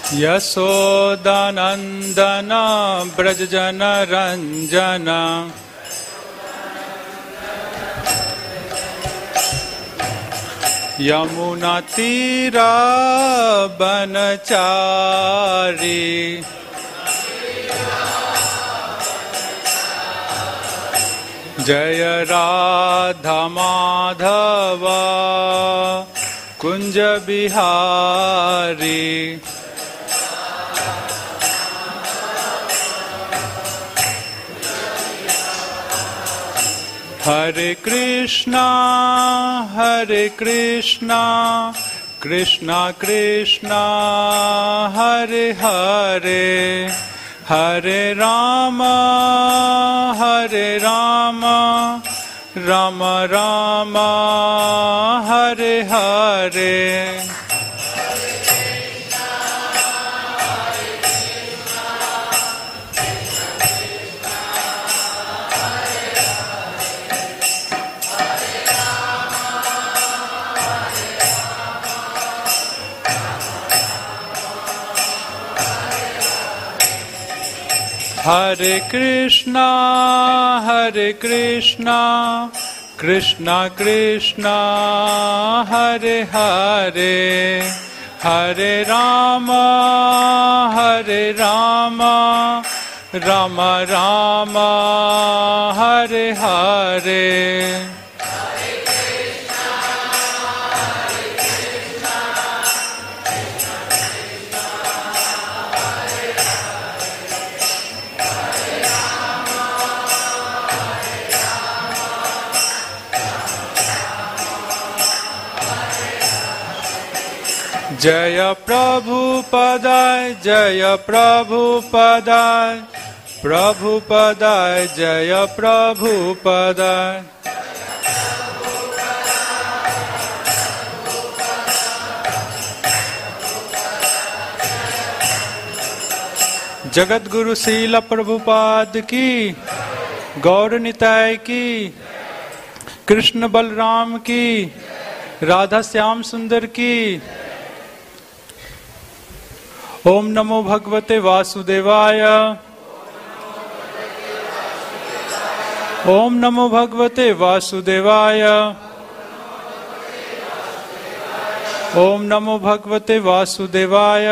यशोदानंदन ब्रज जन रंजन यमुना तीरा बनचारी जय राधा माधव कुंज बिहारी हरे कृष्णा कृष्णा कृष्णा हरे हरे हरे राम राम राम हरे हरे हरे कृष्णा कृष्णा कृष्णा हरे हरे हरे राम राम राम हरे हरे जय प्रभुपदाय जय प्रभुपदाय प्रभुपदाय जय प्रभुपदाय जगत गुरु शील प्रभुपाद की, गौर निताय की, कृष्ण बलराम की, राधा श्याम सुंदर की। ओम नमो भगवते वासुदेवाय। ओम नमो भगवते वासुदेवाय। ओम नमो भगवते वासुदेवाय।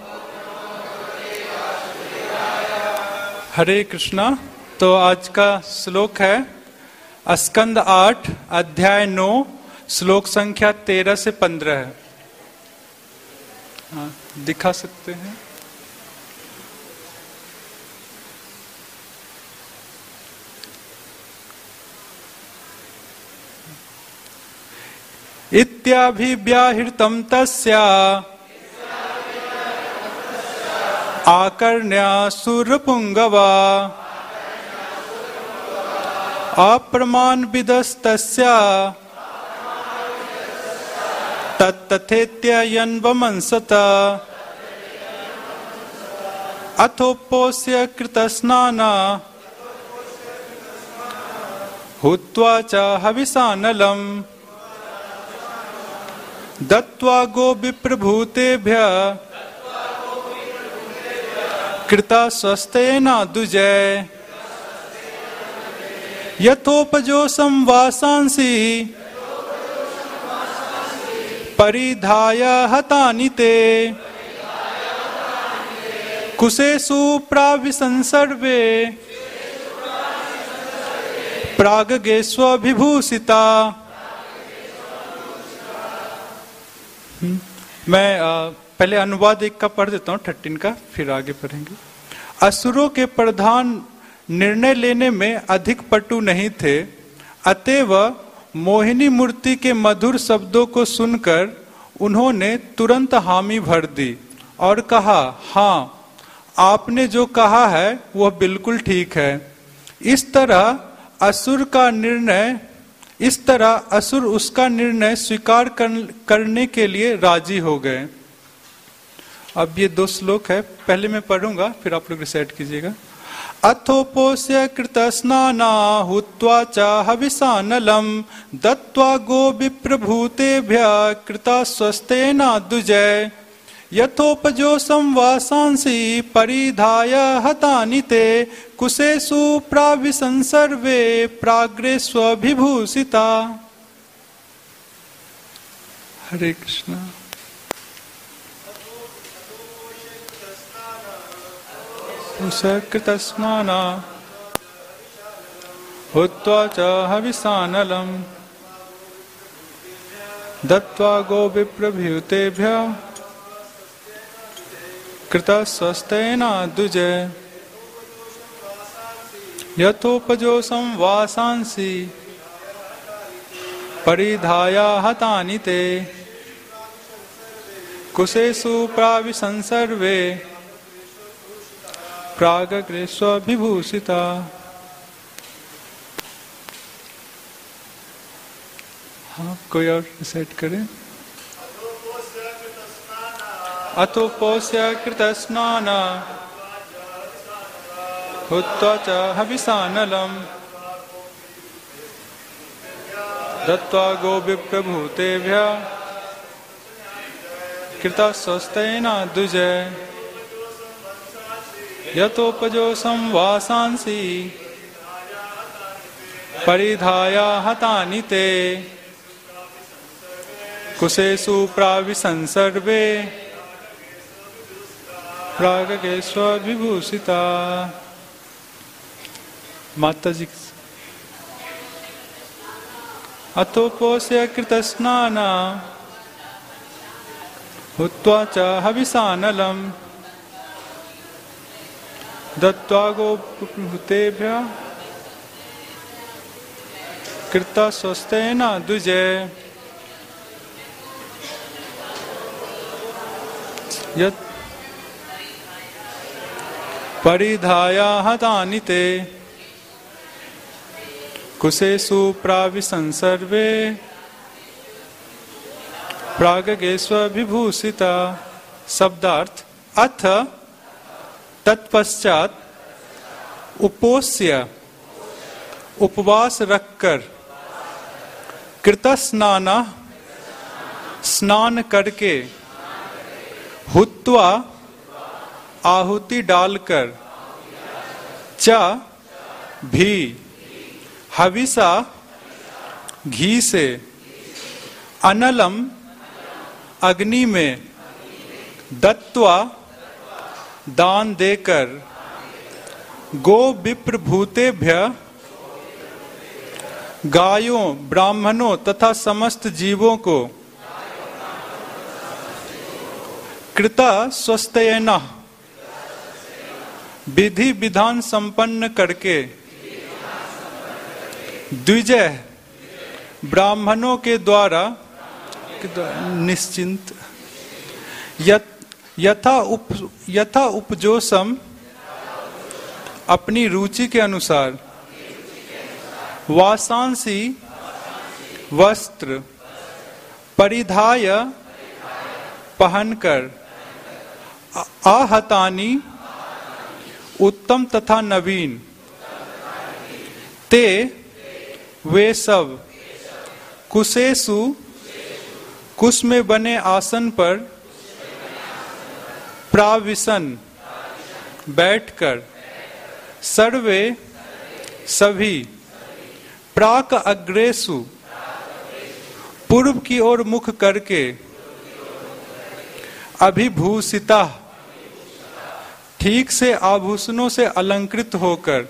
हरे कृष्णा। तो आज का श्लोक है स्कंद 8 अध्याय 9 श्लोक संख्या 13 से 15 है। हाँ, दिखा सकते हैं। इत्याभिव्याहृतं तस्या आकर्ण्यासुरपुंगवा अप्रमाणविदस्तस्या तत्तथेत्ययन्वमंसत अथोपोस्य कृतस्नाना हुत्वा च हविषानलम् दत्त्वा गोविप्रभूतेभ्यः कृता स्वस्तेना दुजय यथोपजोषं वासांसि परिधाय हतानि ते कुशेषु प्राविशन् सर्वे प्रागगेष्वभिभूषिता। मैं पहले अनुवाद एक का पढ़ देता हूँ 13 का, फिर आगे पढ़ेंगे। असुरों के प्रधान निर्णय लेने में अधिक पटु नहीं थे, अतएव मोहिनी मूर्ति के मधुर शब्दों को सुनकर उन्होंने तुरंत हामी भर दी और कहा, हाँ, आपने जो कहा है वह बिल्कुल ठीक है। इस तरह असुर उसका निर्णय स्वीकार करने के लिए राजी हो गए। अब ये 2 श्लोक है, पहले मैं पढ़ूंगा फिर आप लोग रिसाइट कीजिएगा। अथोपोस्य कृतस्नाना हुत्वा च हविषानलम् दत्त्वा गोविप्रभूतेभ्यः कृता स्वस्तेना दुजय यथोपजोषं वासांसि परिधाय हतानि ते कुशेषु प्राविशन् सर्वे प्राग्रे स्वविभूषिता। हरे कृष्ण। कृतस्नाना हुत्वा च हविषानलं दत्त्वा गोविप्रभूतेभ्यः कृतस्वस्तेन द्विजे यथोपजोषं वासांसि परिधाय हतानि ते कुशेषु प्राविशन् सर्वे प्रागग्रे स्वविभूषिता। हाँ, कोई और रिसाइट करें। अथोपोष्य कृतस्नान हुत्वा च हविषानलं दत्त्वा गोविप्रभूतेभ्यः कृतस्वस्तेन द्विजे यथोपजोषं वासांसि परिधाय हतानि ते कुशेषु प्राविशन् सर्वे प्रागगे स्वविभूषिता। माता जी। अथोपोष्य कृतस्नान हुत्वा च हविषानलं दत्त्वा गोविप्रभूतेभ्यः कृतस्वस्तेन द्विजे यत् परिधाय हतानि ते कुशेषु प्राविशन् सर्वे प्रागगे स्वविभूषिता। शब्दार्थ। अथ तत्पश्चात उपोष्य उपवास रखकर कृतस्नान स्नान करके हुत्वा आहुति डालकर च भी हविषा घी से अनलम अग्नि में दत्त्वा दान देकर गो विप्रभूतेभ्य गायों ब्राह्मणों तथा समस्त जीवों को कृता स्वस्तेन विधि विधान संपन्न करके द्विजय ब्राह्मणों के द्वारा निश्चिंत यथा उपजोषम अपनी रुचि के अनुसार वासांसी वस्त्र परिधाय पहनकर आहतानी उत्तम तथा नवीन ते वे सब कुशेषु कुश में बने आसन पर प्राविशन बैठकर सर्वे सभी प्राक अग्रेसु पूर्व की ओर मुख करके अभिभूषिता ठीक से आभूषणों से अलंकृत होकर।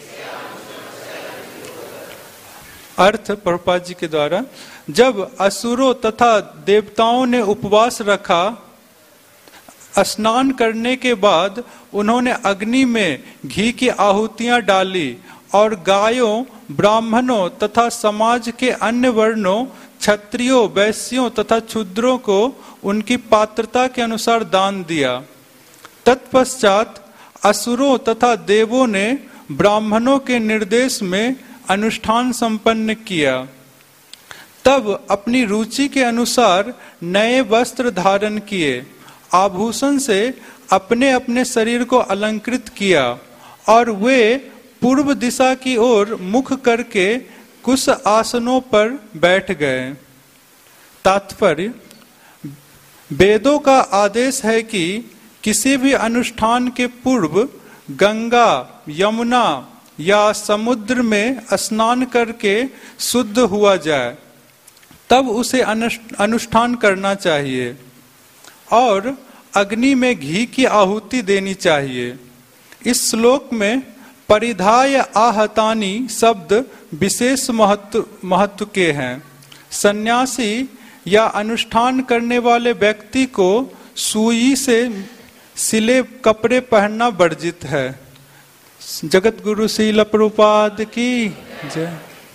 अर्थ प्रभुपाद जी के द्वारा। जब असुरों तथा देवताओं ने उपवास रखा, स्नान करने के बाद उन्होंने अग्नि में घी की आहुतियां डाली और गायों ब्राह्मणों तथा समाज के अन्य वर्णों क्षत्रियों वैश्यों तथा शूद्रों को उनकी पात्रता के अनुसार दान दिया। तत्पश्चात असुरों तथा देवों ने ब्राह्मणों के निर्देश में अनुष्ठान संपन्न किया। तब अपनी रुचि के अनुसार नए वस्त्र धारण किए, आभूषण से अपने अपने शरीर को अलंकृत किया और वे पूर्व दिशा की ओर मुख करके कुछ आसनों पर बैठ गए। तात्पर्य, वेदों का आदेश है कि किसी भी अनुष्ठान के पूर्व गंगा, यमुना या समुद्र में स्नान करके शुद्ध हुआ जाए, तब उसे अनुष्ठान करना चाहिए और अग्नि में घी की आहुति देनी चाहिए। इस श्लोक में परिधाय आहतानी शब्द विशेष महत्व के हैं। सन्यासी या अनुष्ठान करने वाले व्यक्ति को सुई से सिले कपड़े पहनना वर्जित है। जगत गुरु श्रील प्रभुपाद की जय।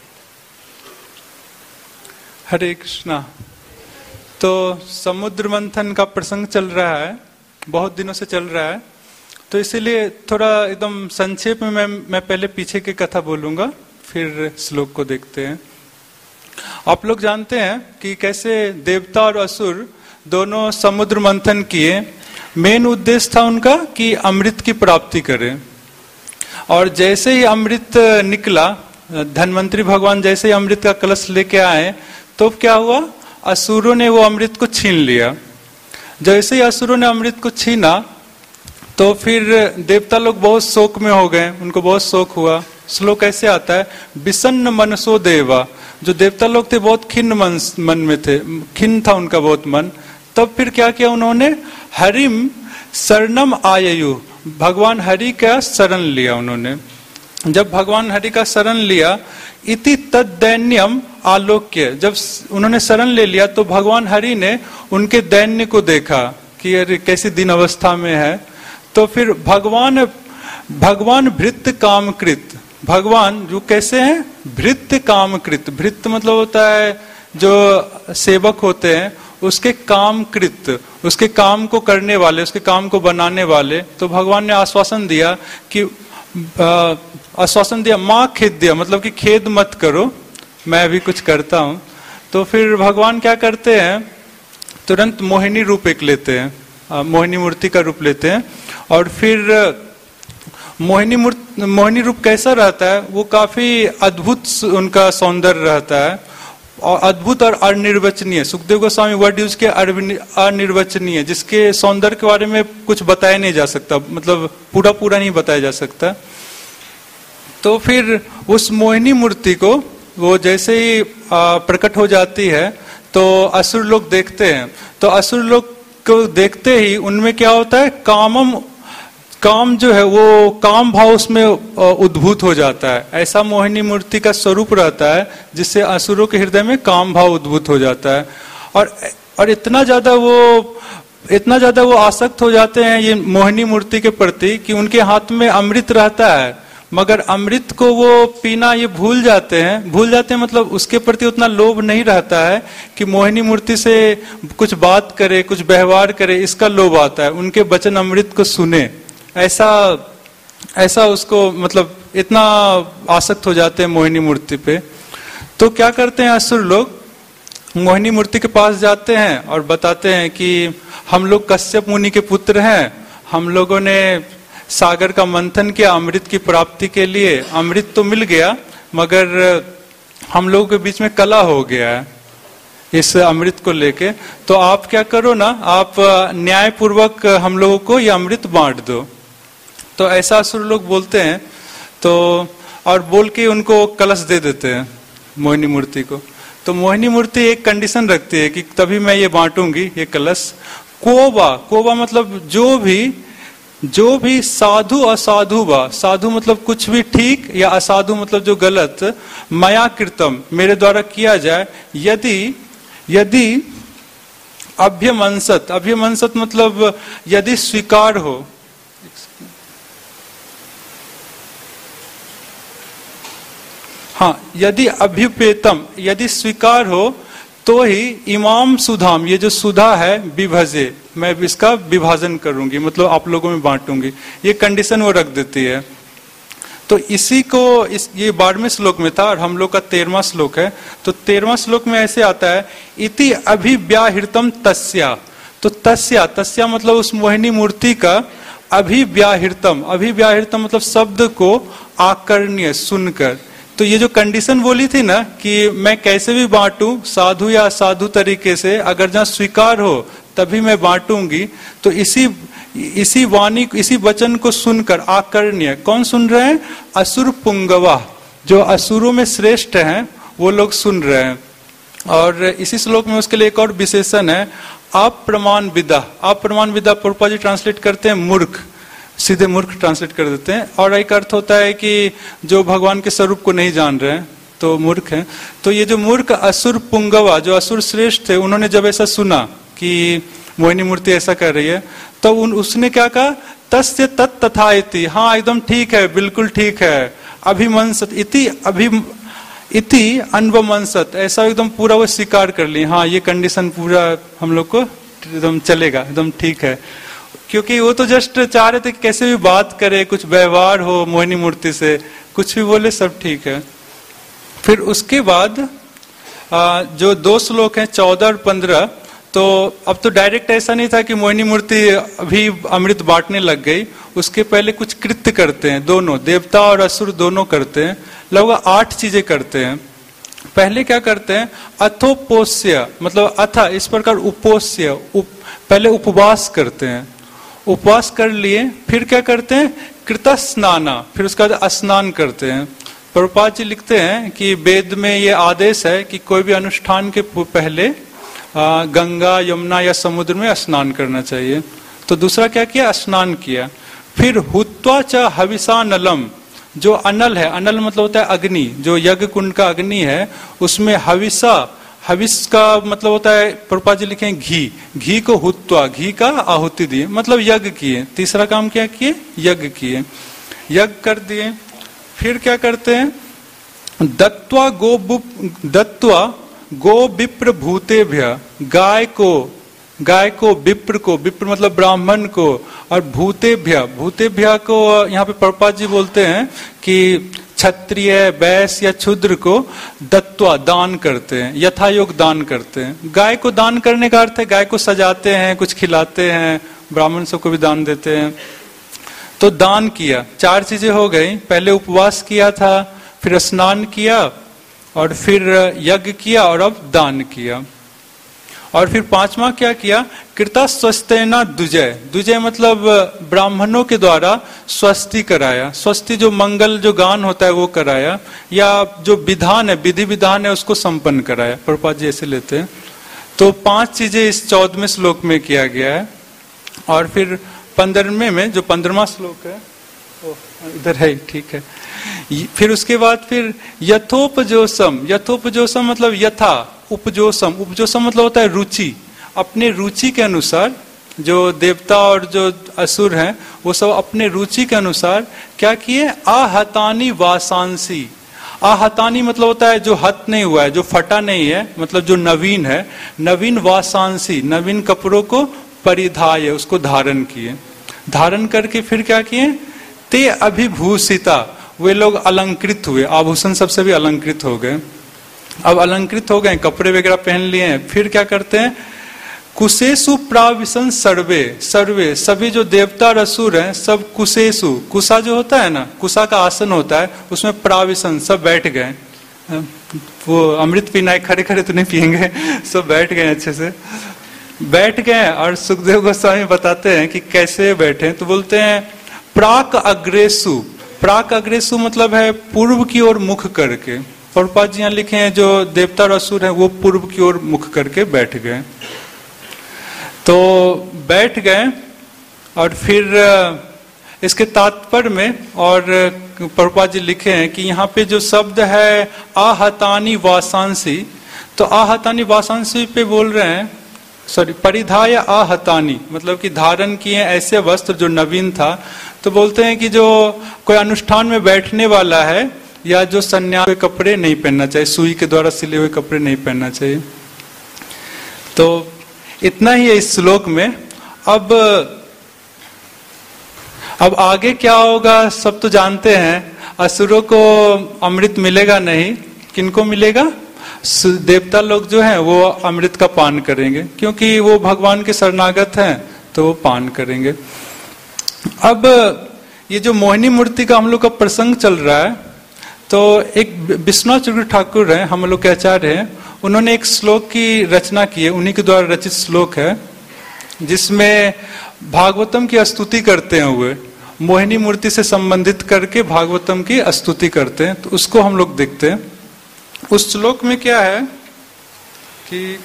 हरे कृष्णा। तो समुद्र मंथन का प्रसंग चल रहा है, बहुत दिनों से चल रहा है, तो इसीलिए थोड़ा एकदम संक्षेप में मैं पहले पीछे की कथा बोलूंगा, फिर श्लोक को देखते हैं। आप लोग जानते हैं कि कैसे देवता और असुर दोनों समुद्र मंथन किए। मेन उद्देश्य था उनका कि अमृत की प्राप्ति करें, और जैसे ही अमृत निकला, धन्वंतरी भगवान जैसे ही अमृत का कलश लेके आए, तो क्या हुआ, असुरों ने वो अमृत को छीन लिया। जैसे ही असुरों ने अमृत को छीना, तो फिर देवता लोग बहुत शोक में हो गए, उनको बहुत शोक हुआ। श्लोक ऐसे आता है, विषन्न मनसो देवा, जो देवता लोग थे बहुत खिन्न मन में थे, खिन्न था उनका बहुत मन। तब फिर क्या किया उन्होंने, हरिम शरणम आययु, भगवान हरि का शरण लिया उन्होंने। जब भगवान हरि का शरण लिया, इति तद्दैन्यम आलोक्य, जब उन्होंने शरण ले लिया तो भगवान हरि ने उनके दैन्य को देखा कि अरे कैसी दीन अवस्था में है। तो फिर भगवान भृत्य कामकृत, भगवान जो कैसे हैं, भृत्य कामकृत। भृत्य मतलब होता है जो सेवक होते हैं, उसके कामकृत, उसके काम को करने वाले, उसके काम को बनाने वाले। तो भगवान ने आश्वासन दिया कि माँ खेद्य, मतलब कि खेद मत करो, मैं अभी कुछ करता हूं। तो फिर भगवान क्या करते हैं, तुरंत मोहिनी रूप एक लेते हैं, मोहिनी मूर्ति का रूप लेते हैं। और फिर मोहिनी रूप कैसा रहता है, वो काफी अद्भुत उनका सौंदर्य रहता है, और अद्भुत और अनिर्वचनीय। सुखदेव गोस्वामी वर्ड यूज के अनिर्वचनीय, जिसके सौंदर्य के बारे में कुछ बताया नहीं जा सकता, मतलब पूरा नहीं बताया जा सकता। तो फिर उस मोहिनी मूर्ति को वो जैसे ही प्रकट हो जाती है, तो असुर लोग देखते हैं। तो असुर लोग को देखते ही उनमें क्या होता है, काम जो है वो काम भाव उसमें उद्भूत हो जाता है। ऐसा मोहिनी मूर्ति का स्वरूप रहता है जिससे असुरों के हृदय में काम भाव उद्भूत हो जाता है। और इतना ज्यादा वो आसक्त हो जाते हैं ये मोहिनी मूर्ति के प्रति कि उनके हाथ में अमृत रहता है, मगर अमृत को वो पीना ये भूल जाते हैं मतलब उसके प्रति उतना लोभ नहीं रहता है कि मोहिनी मूर्ति से कुछ बात करे, कुछ व्यवहार करे, इसका लोभ आता है। उनके वचन अमृत को सुने, ऐसा उसको मतलब इतना आसक्त हो जाते हैं मोहिनी मूर्ति पे। तो क्या करते हैं असुर लोग, मोहिनी मूर्ति के पास जाते हैं और बताते हैं कि हम लोग कश्यप मुनि के पुत्र हैं, हम लोगों ने सागर का मंथन किया अमृत की प्राप्ति के लिए, अमृत तो मिल गया मगर हम लोगों के बीच में कलह हो गया है इस अमृत को लेके। तो आप क्या करो ना, आप न्याय पूर्वक हम लोगों को ये अमृत बांट दो। तो ऐसा असुर लोग बोलते हैं, तो और बोल के उनको कलश दे देते हैं मोहिनी मूर्ति को। तो मोहिनी मूर्ति एक कंडीशन रखती है कि तभी मैं ये बांटूंगी ये कलश। कोबा मतलब जो भी साधु असाधु वा, साधु मतलब कुछ भी ठीक, या असाधु मतलब जो गलत, मया कृतम मेरे द्वारा किया जाए, यदि अभ्यमंसत मतलब यदि स्वीकार हो, हाँ, यदि अभ्युपेतम यदि स्वीकार हो, तो ही इमाम सुधाम, ये जो सुधा है, विभजे, मैं इसका विभाजन करूंगी, मतलब आप लोगों में बांटूंगी, ये कंडीशन वो रख देती है। तो इसी को ये 12वें श्लोक में था और हम लोग का 13वां श्लोक है। तो 13वां श्लोक में ऐसे आता है, इति अभिव्याहृतम तस्या। तो तस्या मतलब उस मोहिनी मूर्ति का, अभिव्याहृतम मतलब शब्द को आकर्ण्य सुनकर। तो ये जो कंडीशन बोली थी ना कि मैं कैसे भी बांटूं, साधु या असाधु तरीके से, अगर जहां स्वीकार हो तभी मैं बांटूंगी। तो इसी वाणी, इसी वचन को सुनकर आकर्ण्य कौन सुन रहे हैं? असुर पुंगवा, जो असुरों में श्रेष्ठ हैं वो लोग सुन रहे हैं। और इसी श्लोक में उसके लिए एक और विशेषण है, अप्रमाण विदा। अप्रमाण विदा प्रभुपाद जी ट्रांसलेट करते हैं मूर्ख, सीधे मूर्ख ट्रांसलेट कर देते हैं। और एक अर्थ होता है कि जो भगवान के स्वरूप को नहीं जान रहे हैं तो मूर्ख हैं। तो ये जो मूर्ख असुर पुंगवा, जो असुर श्रेष्ठ थे, उन्होंने जब ऐसा सुना कि मोहिनी मूर्ति ऐसा कर रही है, तो उसने क्या कहा? तस्य तत् तथा इति, हाँ एकदम ठीक है, बिल्कुल ठीक है। अभिमंसत इति अनवमंसत, ऐसा एकदम पूरा वो स्वीकार कर ली, हाँ ये कंडीशन पूरा हम लोग को एकदम चलेगा, एकदम ठीक है। क्योंकि वो तो जस्ट चाह रहे थे कि कैसे भी बात करे, कुछ व्यवहार हो मोहिनी मूर्ति से, कुछ भी बोले सब ठीक है। फिर उसके बाद जो 2 श्लोक हैं 14 और 15, तो अब तो डायरेक्ट ऐसा नहीं था कि मोहिनी मूर्ति अभी अमृत बांटने लग गई। उसके पहले कुछ कृत्य करते हैं, दोनों देवता और असुर दोनों करते हैं, लगभग 8 चीजें करते हैं। पहले क्या करते हैं? अथोपोष्य, मतलब अथा इस प्रकार उपोष्य, पहले उपवास करते हैं। उपवास कर लिए, फिर क्या करते हैं? कृत स्नाना, फिर उसके बाद स्नान करते हैं। प्रभुपाद जी लिखते हैं कि वेद में ये आदेश है कि कोई भी अनुष्ठान के पहले गंगा, यमुना या समुद्र में स्नान करना चाहिए। तो दूसरा क्या किया? स्नान किया। फिर हुत्वा च हविषा नलम, जो अनल है, अनल मतलब होता है अग्नि, जो यज्ञ कुंड का अग्नि है, उसमें हविषा, हविष का मतलब होता है, प्रभुपाद जी लिखे घी, घी को हुत्वा, घी का आहुति दिए, मतलब यज्ञ किए। तीसरा काम क्या किए? यज्ञ किए, यज्ञ कर दिए। फिर क्या करते हैं? दत्वा गो विप्र भूतेभ्य, गाय को विप्र को, विप्र मतलब ब्राह्मण को, और भूतेभ्य, भूतेभ्य को यहाँ पे प्रभुपाद जी बोलते हैं कि क्षत्रिय, वैश्य या क्षुद्र को दत्वा दान करते हैं, यथायोग दान करते हैं। गाय को दान करने का अर्थ है गाय को सजाते हैं, कुछ खिलाते हैं, ब्राह्मण सबको भी दान देते हैं। तो दान किया, 4 चीजें हो गई। पहले उपवास किया था, फिर स्नान किया, और फिर यज्ञ किया, और अब दान किया। और फिर 5वां क्या किया? कृता स्वस्तेना दुजय, दुजय मतलब ब्राह्मणों के द्वारा स्वस्ति कराया। स्वस्ति जो मंगल जो गान होता है वो कराया, या जो विधान है, विधि विधान है, उसको संपन्न कराया। प्रभुपाद जी ऐसे लेते हैं। तो 5 चीजें इस 14वें श्लोक में किया गया है। और फिर 15वें में जो 15वां श्लोक है, इधर है, ठीक है। फिर उसके बाद फिर यथोपजोसम, यथोपजोसम मतलब यथा, उपजोसम, उपजोसम मतलब होता है रुचि। अपने रुचि के अनुसार जो देवता और जो असुर हैं वो सब अपने रुचि के अनुसार क्या किए? आहतानी वासांसी, आहतानी मतलब होता है जो हत नहीं हुआ है, जो फटा नहीं है, मतलब जो नवीन है। नवीन वासांसी, नवीन कपड़ों को परिधाय, उसको धारण किए। धारण करके फिर क्या किए? ते अभिभूषिता, वे लोग अलंकृत हुए, आभूषण सबसे भी अलंकृत हो गए। अब अलंकृत हो गए, कपड़े वगैरह पहन लिए हैं। फिर क्या करते हैं? कुशेषु प्राविशन सर्वे, सर्वे सभी जो देवता और असुर हैं सब कुशेषु, कुशा जो होता है ना, कुशा का आसन होता है, उसमें प्राविशन सब बैठ गए। वो अमृत पीना है, खड़े खड़े तो नहीं पियेंगे, सब बैठ गए, अच्छे से बैठ गए। और सुखदेव गोस्वामी बताते हैं कि कैसे बैठे, तो बोलते हैं प्राक अग्रेसु, प्राक अग्रेसु मतलब है पूर्व की ओर मुख करके। प्रभुपाद जी यहाँ लिखे हैं जो देवता और असुर हैं वो पूर्व की ओर मुख करके बैठ गए। तो बैठ गए, और फिर इसके तात्पर्य में और प्रभुपाद जी लिखे हैं कि यहाँ पे जो शब्द है आहतानी वासांसी, तो आहतानी वासांसी पे बोल रहे हैं, सॉरी, परिधाय आहतानी मतलब कि धारण किए ऐसे वस्त्र जो नवीन था। तो बोलते हैं कि जो कोई अनुष्ठान में बैठने वाला है या जो सन्यास हुए कपड़े नहीं पहनना चाहिए, सुई के द्वारा सिले हुए कपड़े नहीं पहनना चाहिए। तो इतना ही है इस श्लोक में। अब आगे क्या होगा सब तो जानते हैं। असुरों को अमृत मिलेगा नहीं, किनको मिलेगा? देवता लोग जो हैं वो अमृत का पान करेंगे, क्योंकि वो भगवान के शरणागत हैं तो वो पान करेंगे। अब ये जो मोहिनी मूर्ति का हम लोग का प्रसंग चल रहा है, तो एक विश्वनाथ चक्रवर्ती ठाकुर हैं, हम लोग के आचार्य हैं, उन्होंने एक श्लोक की रचना की है, उन्हीं के द्वारा रचित श्लोक है। जिसमें भागवतम की स्तुति करते हैं हुए, मोहिनी मूर्ति से संबंधित करके भागवतम की स्तुति करते हैं, तो उसको हम लोग देखते हैं। उस श्लोक में क्या है कि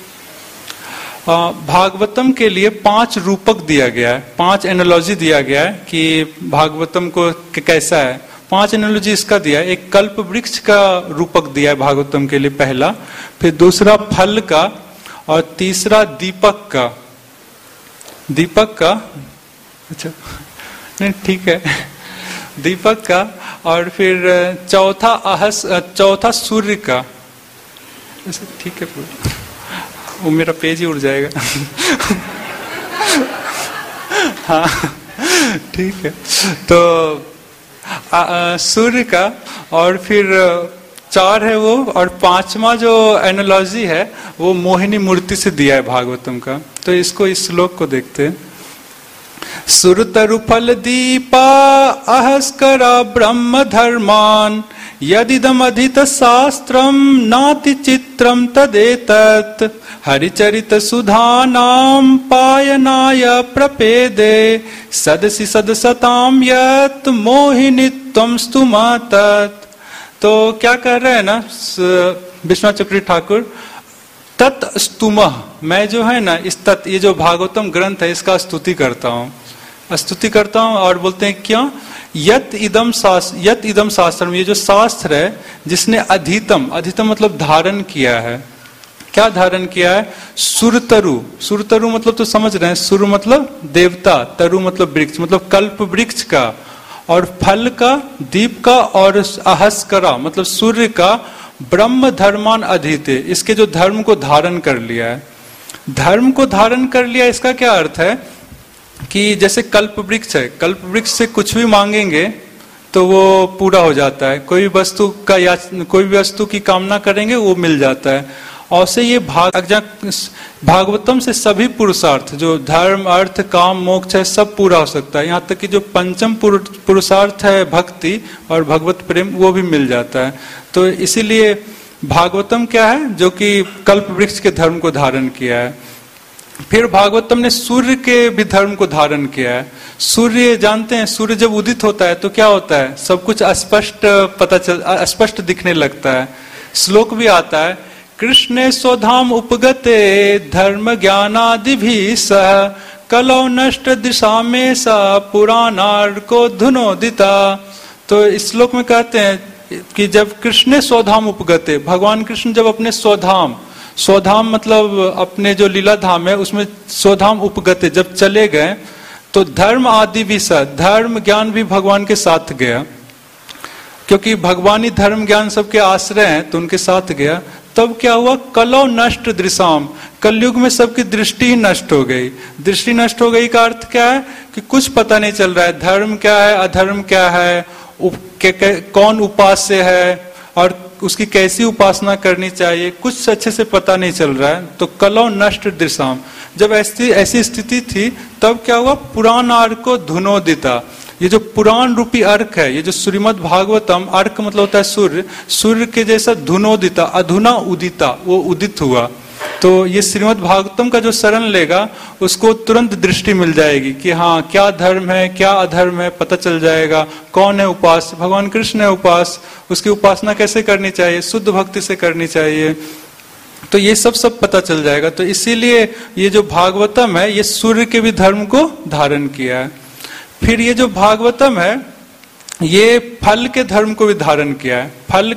भागवतम के लिए 5 रूपक दिया गया है, 5 एनालॉजी दिया गया है कि भागवतम को कैसा है। 5 एनालॉजी इसका दिया है। एक कल्प वृक्ष का रूपक दिया है भागवतम के लिए पहला, फिर दूसरा फल का, और तीसरा दीपक का। दीपक का, अच्छा नहीं ठीक है, दीपक का, और फिर चौथा सूर्य का। ठीक है, वो मेरा पेज ही उड़ जाएगा। हाँ ठीक है, तो सूर्य का, और फिर 4 है वो, और 5वां जो एनालॉजी है वो मोहिनी मूर्ति से दिया है भागवतम का। तो इसको, इस श्लोक को देखते हैं। सुरतरु फल दीपा अहस्करा ब्रह्म धर्मान यदिदम अधित शास्त्रम नाति चित्रम तदेतत् हरिचरित सुधानाम पायनाय प्रपेदे सदसि सदसताम यत् मोहिनीत्वं स्तुमा तत्। तो क्या कह रहे हैं ना विश्वनाथ चक्रवर्ती ठाकुर, तत् स्तुमः, मैं जो है ना इस तत्, ये जो भागवतम ग्रंथ है इसका स्तुति करता हूँ, और बोलते हैं क्यों, यत इदम शास्त्रम, ये जो शास्त्र है जिसने अधीतम मतलब धारण किया है। क्या धारण किया है? सुरतरु मतलब तो समझ रहे हैं, सुर मतलब देवता, तरु मतलब वृक्ष, मतलब कल्प वृक्ष का, और फल का, दीप का, और अहस्करा मतलब सूर्य का, ब्रह्म धर्मान अधीते, इसके जो धर्म को धारण कर लिया है। धर्म को धारण कर लिया, इसका क्या अर्थ है कि जैसे कल्प वृक्ष है, कल्प वृक्ष से कुछ भी मांगेंगे तो वो पूरा हो जाता है, कोई भी वस्तु की कामना करेंगे वो मिल जाता है। और से ये भागवतम से सभी पुरुषार्थ, जो धर्म अर्थ काम मोक्ष है, सब पूरा हो सकता है। यहाँ तक कि जो पंचम पुरुषार्थ है भक्ति और भगवत प्रेम, वो भी मिल जाता है। तो इसीलिए भागवतम क्या है, जो कि कल्प वृक्ष के धर्म को धारण किया है। फिर भागवतम ने सूर्य के भी धर्म को धारण किया है। सूर्य जानते हैं, सूर्य जब उदित होता है तो क्या होता है, सब कुछ स्पष्ट दिखने लगता है। श्लोक भी आता है, कृष्णे स्वधाम उपगते धर्म ज्ञानादि भी सह कलौ नष्ट दिशा में सा पुराणार को धुनोदिता। तो इस श्लोक में कहते हैं कि जब कृष्णे स्वधाम उपगते, भगवान कृष्ण जब अपने स्वधाम मतलब अपने जो लीला धाम है उसमें स्वधाम उपगते जब चले गए, तो धर्म आदि भी धर्म ज्ञान भी भगवान के साथ गया, क्योंकि भगवान ही धर्म ज्ञान सबके आश्रय हैं, तो उनके साथ गया। तब क्या हुआ, कलौ नष्ट दृशाम, कलयुग में सबकी दृष्टि ही नष्ट हो गई। दृष्टि नष्ट हो गई का अर्थ क्या है कि कुछ पता नहीं चल रहा है, धर्म क्या है अधर्म क्या है, कौन उपास्य है और उसकी कैसी उपासना करनी चाहिए, कुछ अच्छे से पता नहीं चल रहा है। तो कलौ नष्ट दृशाम, जब ऐसी स्थिति थी तब क्या हुआ, पुराण अर्को धुनोदिता, ये जो पुराण रूपी अर्क है, ये जो श्रीमद् भागवतम, अर्क मतलब होता है सूर्य, सूर्य के जैसा धुनोदिता, अधुना उदिता, वो उदित हुआ। तो ये श्रीमद् भागवतम का जो शरण लेगा उसको तुरंत दृष्टि मिल जाएगी कि हाँ क्या धर्म है क्या अधर्म है, पता चल जाएगा। कौन है उपास, भगवान कृष्ण है उपास, उसकी उपासना कैसे करनी चाहिए, शुद्ध भक्ति से करनी चाहिए, तो ये सब पता चल जाएगा। तो इसीलिए ये जो भागवतम है ये सूर्य के भी धर्म को धारण किया है। फिर ये जो भागवतम है ये फल के धर्म को भी धारण किया है।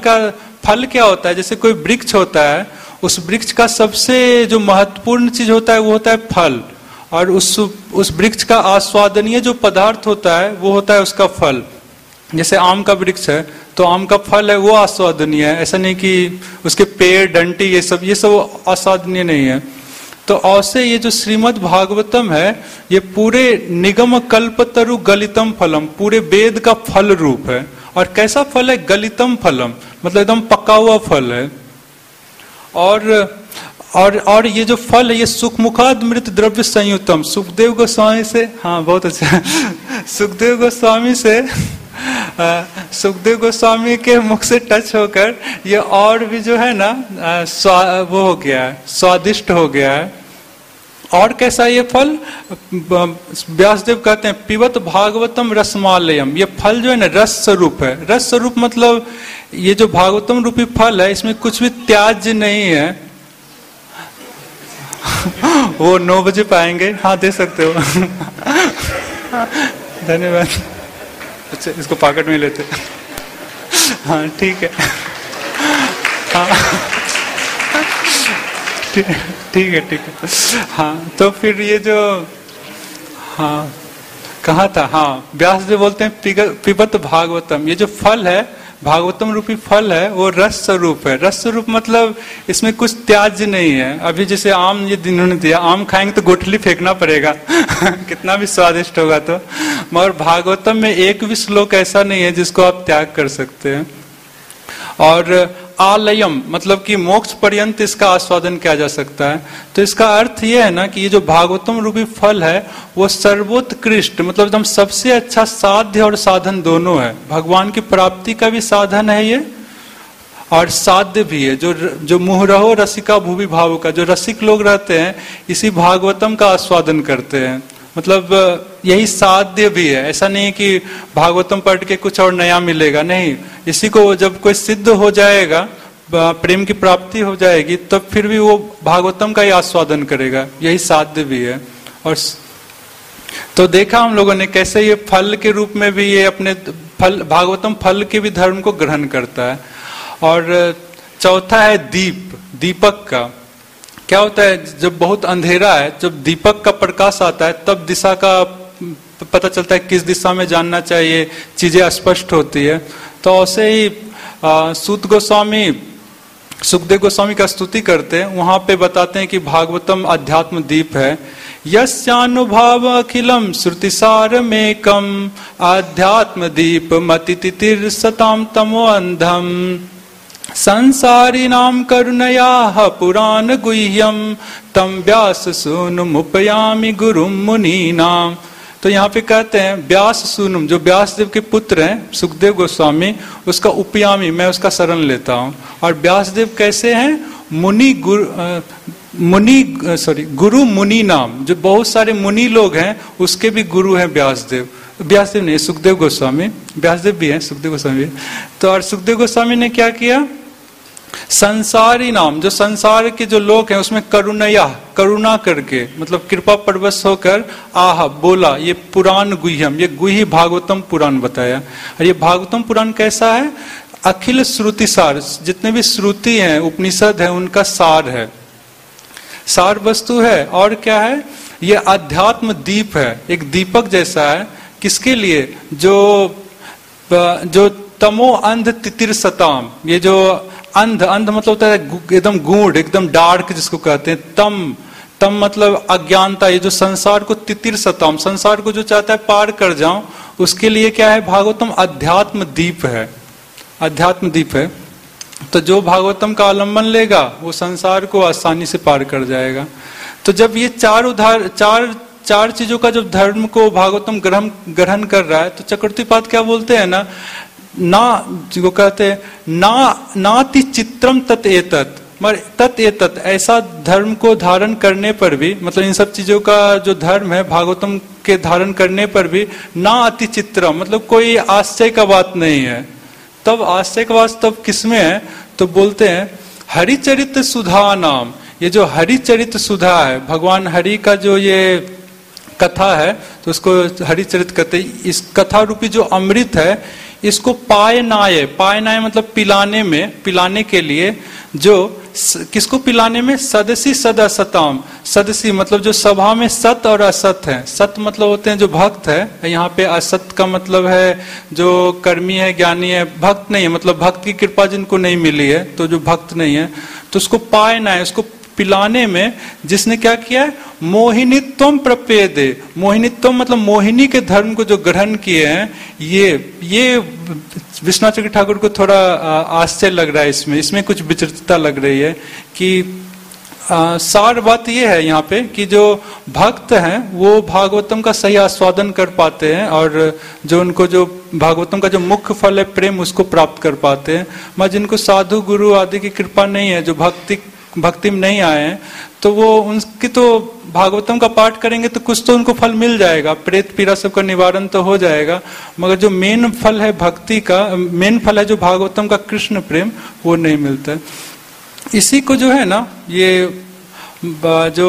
फल क्या होता है, जैसे कोई वृक्ष होता है, उस वृक्ष का सबसे जो महत्वपूर्ण चीज होता है वो होता है फल, और उस वृक्ष का आस्वादनीय जो पदार्थ होता है वो होता है उसका फल। जैसे आम का वृक्ष है तो आम का फल है वो आस्वादनीय है, ऐसा नहीं कि उसके पेड़ डंटी ये सब आस्वादनीय नहीं है। तो ऐसे ये जो श्रीमद् भागवतम है ये पूरे निगम कल्पतरु गलितम फलम, पूरे वेद का फल रूप है। और कैसा फल है, गलितम फलम मतलब एकदम पका हुआ फल है। और ये जो फल है ये सुखमुखाद मृत द्रव्य संयुतम, सुखदेव गोस्वामी से, हाँ बहुत अच्छा, सुखदेव गोस्वामी के मुख से टच होकर ये और भी जो है ना वो हो गया है, स्वादिष्ट हो गया है। और कैसा ये फल? व्यासदेव कहते हैं पिबत भागवतम रसमालयम। ये फल जो है ना रस स्वरूप है। रस स्वरूप मतलब ये जो भागवतम रूपी फल है इसमें कुछ भी त्याज्य नहीं है। वो 9 बजे पाएंगे। हाँ दे सकते हो। धन्यवाद। अच्छा इसको पॉकेट में लेते। हाँ ठीक है। हाँ ठीक है। हाँ तो फिर ये जो हाँ कहा था, हाँ व्यासदेव बोलते हैं पिबत भागवतम। ये जो फल है भागवतम रूपी फल है वो रस स्वरूप है। रस स्वरूप मतलब इसमें कुछ त्याज्य नहीं है। अभी जैसे आम ये इन्होंने दिया, आम खाएंगे तो गुठली फेंकना पड़ेगा। कितना भी स्वादिष्ट होगा तो, मगर भागवतम में एक भी श्लोक ऐसा नहीं है जिसको आप त्याग कर सकते हैं। और आलयम मतलब कि मोक्ष पर्यंत इसका आस्वादन किया जा सकता है। तो इसका अर्थ यह है ना कि ये जो भागवतम रूपी फल है वो सर्वोत्कृष्ट मतलब एकदम सबसे अच्छा साध्य और साधन दोनों है। भगवान की प्राप्ति का भी साधन है ये और साध्य भी है। जो मुह रहो रसिका भूवि भाव का, जो रसिक लोग रहते हैं इसी भागवतम का आस्वादन करते हैं। मतलब यही साध्य भी है। ऐसा नहीं कि भागवतम पढ़ के कुछ और नया मिलेगा, नहीं। इसी को जब कोई सिद्ध हो जाएगा, प्रेम की प्राप्ति हो जाएगी, तब फिर भी वो भागवतम का ही आस्वादन करेगा। यही साध्य भी है। और तो देखा हम लोगों ने कैसे ये फल के रूप में भी ये अपने फल भागवतम फल के भी धर्म को ग्रहण करता है। और चौथा है दीपक का। क्या होता है जब बहुत अंधेरा है, जब दीपक का प्रकाश आता है तब दिशा का पता चलता है, किस दिशा में जानना चाहिए, चीजें स्पष्ट होती है। तो ऐसे ही सूत गोस्वामी सुखदेव गोस्वामी का स्तुति करते हैं, वहां पे बताते हैं कि भागवतम अध्यात्म दीप है। यस्यानुभाव अखिलम श्रुतिसार मेकम अध्यात्म दीप मति तितिर सताम तमो अंधम संसारी नाम करुणया पुराण गुह्यम तम व्यास सूनुम उपयामि गुरुम मुनि नाम। तो यहाँ पे कहते हैं व्यास सूनुम, जो व्यासदेव के पुत्र हैं सुखदेव गोस्वामी, उसका उपयामी मैं उसका शरण लेता हूँ। और व्यासदेव कैसे हैं? गुरु मुनि नाम, जो बहुत सारे मुनि लोग हैं उसके भी गुरु हैं व्यासदेव। व्यासदेव नहीं, सुखदेव गोस्वामी। व्यासदेव भी है, सुखदेव गोस्वामी भी। तो और सुखदेव गोस्वामी ने क्या किया? संसारी नाम, जो संसार के जो लोग हैं उसमें करुणा करके मतलब कृपा परवश होकर बोला ये पुराण गुह्यम, ये गुह्य भागवतम पुराण बताया। और ये भागवतम पुराण कैसा है? अखिल श्रुति सार, जितने भी श्रुति हैं उपनिषद है उनका सार है, सार वस्तु है। और क्या है? ये अध्यात्म दीप है, एक दीपक जैसा है। किसके लिए? जो तमो अंध तितिर सताम, ये जो अंध मतलब होता है एकदम गूढ़, एकदम डार्क जिसको कहते हैं। तम मतलब अज्ञानता, ये जो संसार को तितिर सताम, संसार को जो चाहता है पार कर जाऊं, उसके लिए क्या है? भागवतम अध्यात्म दीप है, अध्यात्म दीप है। तो जो भागवतम का अवलंबन लेगा वो संसार को आसानी से पार कर जाएगा। तो जब ये चार चीजों का जब धर्म को भागवतम ग्रहण कर रहा है, तो चक्रवर्तीपाद क्या बोलते हैं ना जो कहते हैं नाति चित्रम तत् एतत्, मगर तत् एतत्, ऐसा धर्म को धारण करने पर भी, मतलब इन सब चीजों का जो धर्म है भागवतम के धारण करने पर भी ना अति चित्रम, मतलब कोई आश्चर्य का बात नहीं है। तब आश्चर्य का बात तब किसमें है? तो बोलते हैं हरिचरित सुधा नाम। ये जो हरिचरित सुधा है, भगवान हरि का जो ये कथा है तो उसको हरिचरित कहते हैं। इस कथा रूपी जो अमृत है इसको पायनाय मतलब पिलाने के लिए, जो किसको पिलाने में? सदसी सद असताम। सदसी मतलब जो सभा में सत और असत है। सत मतलब होते हैं जो भक्त है, यहाँ पे असत का मतलब है जो कर्मी है, ज्ञानी है। भक्त नहीं है, मतलब भक्त की कृपा जिनको नहीं मिली है, तो जो भक्त नहीं है तो उसको पायनाय, उसको पिलाने में जिसने क्या किया है? मोहिनीत्वम प्रपेदे। मोहिनीत्वम मतलब मोहिनी के धर्म को जो ग्रहण किए हैं, ये विश्वनाथ ठाकुर को थोड़ा आश्चर्य लग रहा है। इसमें कुछ विचित्रता लग रही है कि सार बात ये है यहाँ पे कि जो भक्त हैं वो भागवतम का सही आस्वादन कर पाते हैं, और जो उनको जो भागवतम का जो मुख्य फल है प्रेम, उसको प्राप्त कर पाते हैं। मगर जिनको साधु गुरु आदि की कृपा नहीं है, जो भक्ति भक्ति में नहीं आए हैं तो वो उनकी तो भागवतम का पाठ करेंगे तो कुछ तो उनको फल मिल जाएगा, प्रेत पीड़ा सबका निवारण तो हो जाएगा, मगर जो मेन फल है भक्ति का, मेन फल है जो भागवतम का कृष्ण प्रेम, वो नहीं मिलता है। इसी को जो है ना, ये जो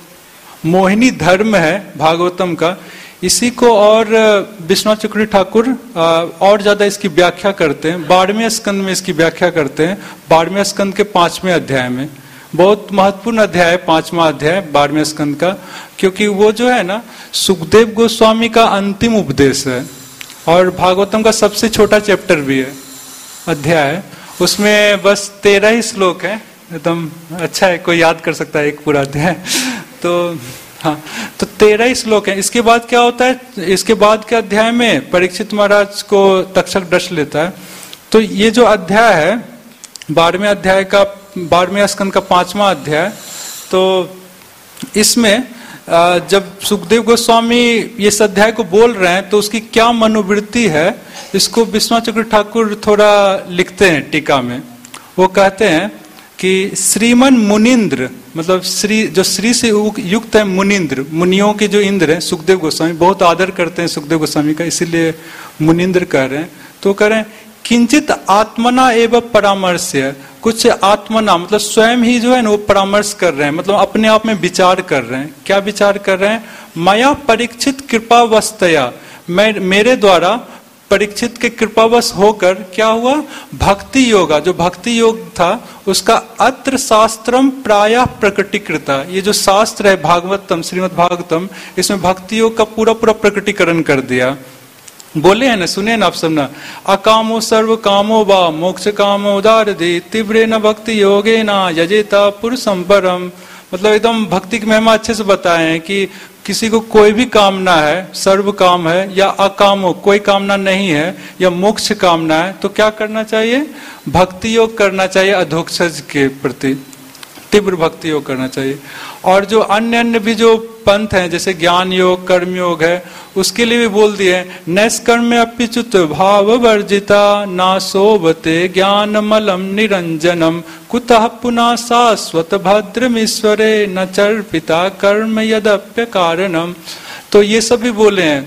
मोहिनी धर्म है भागवतम का, इसी को और विश्वनाथ चक्रवर्ती ठाकुर और ज्यादा इसकी व्याख्या करते हैं। 12वें स्कंद में इसकी व्याख्या करते हैं, 12वें स्कंद के 5वें अध्याय में। बहुत महत्वपूर्ण अध्याय है 5वां अध्याय 12वें स्कंद का, क्योंकि वो जो है ना सुखदेव गोस्वामी का अंतिम उपदेश है और भागवतम का सबसे छोटा चैप्टर भी है, अध्याय है। उसमें बस 13 ही श्लोक है, एकदम अच्छा है, कोई याद कर सकता है एक पूरा अध्याय। तो हाँ, तो 13 ही श्लोक है। इसके बाद क्या होता है, इसके बाद के अध्याय में परीक्षित महाराज को तक्षक डस लेता है। तो ये जो अध्याय है 12वें अध्याय का, 12वें स्कंद का 5वां अध्याय, तो इसमें जब सुखदेव गोस्वामी इस अध्याय को बोल रहे हैं तो उसकी क्या मनोवृत्ति है, इसको विश्वनाथ चक्रवर्ती ठाकुर थोड़ा लिखते हैं टीका में। वो कहते हैं कि श्रीमन मुनिंद्र, मतलब जो श्री से युक्त है मुनिंद्र, मुनियों के जो इंद्र हैं, सुखदेव गोस्वामी बहुत आदर करते हैं सुखदेव गोस्वामी का, इसीलिए मुनिंद्र कह रहे हैं। तो कह रहे हैं किंचित आत्मना एवं परामर्श्य, कुछ आत्मना मतलब स्वयं ही जो है ना वो परामर्श कर रहे हैं, मतलब अपने आप में विचार कर रहे हैं। क्या विचार कर रहे हैं? मया परीक्षित कृपावस्तया, मेरे द्वारा परीक्षित के कृपावश होकर क्या हुआ, भक्ति योगा, जो भक्ति योग था उसका अत्र शास्त्रम प्रायः प्रकटीकृता, ये जो शास्त्र है भागवतम, श्रीमद् भागवतम, इसमें भक्ति योग का पूरा प्रकटीकरण कर दिया। बोले हैं ना, सुने ना आप सब ना, अकामो सर्व कामो वा मोक्ष कामो उदारधि तीव्रे न भक्ति योगे न यजेता पुरुषम परम, मतलब एकदम भक्ति की महिमा अच्छे से बताए हैं कि किसी को कोई भी कामना है, सर्व काम है, या अकामो कोई कामना नहीं है, या मोक्ष कामना है, तो क्या करना चाहिए? भक्ति योग करना चाहिए, अधोक्षज के प्रति तीव्र भक्ति योग करना चाहिए। और जो अन्य भी जो पंथ हैं, जैसे ज्ञान योग, कर्म योग है, उसके लिए भी बोल दिए, नैष्कर्म अपिच्युत भाव वर्जिता ना शोभते ज्ञान मलम निरंजनम कुतः पुनः शाश्वत भद्रमीश्वरे न चर्पिता कर्म यदप्य कारणम। तो ये सब भी बोले हैं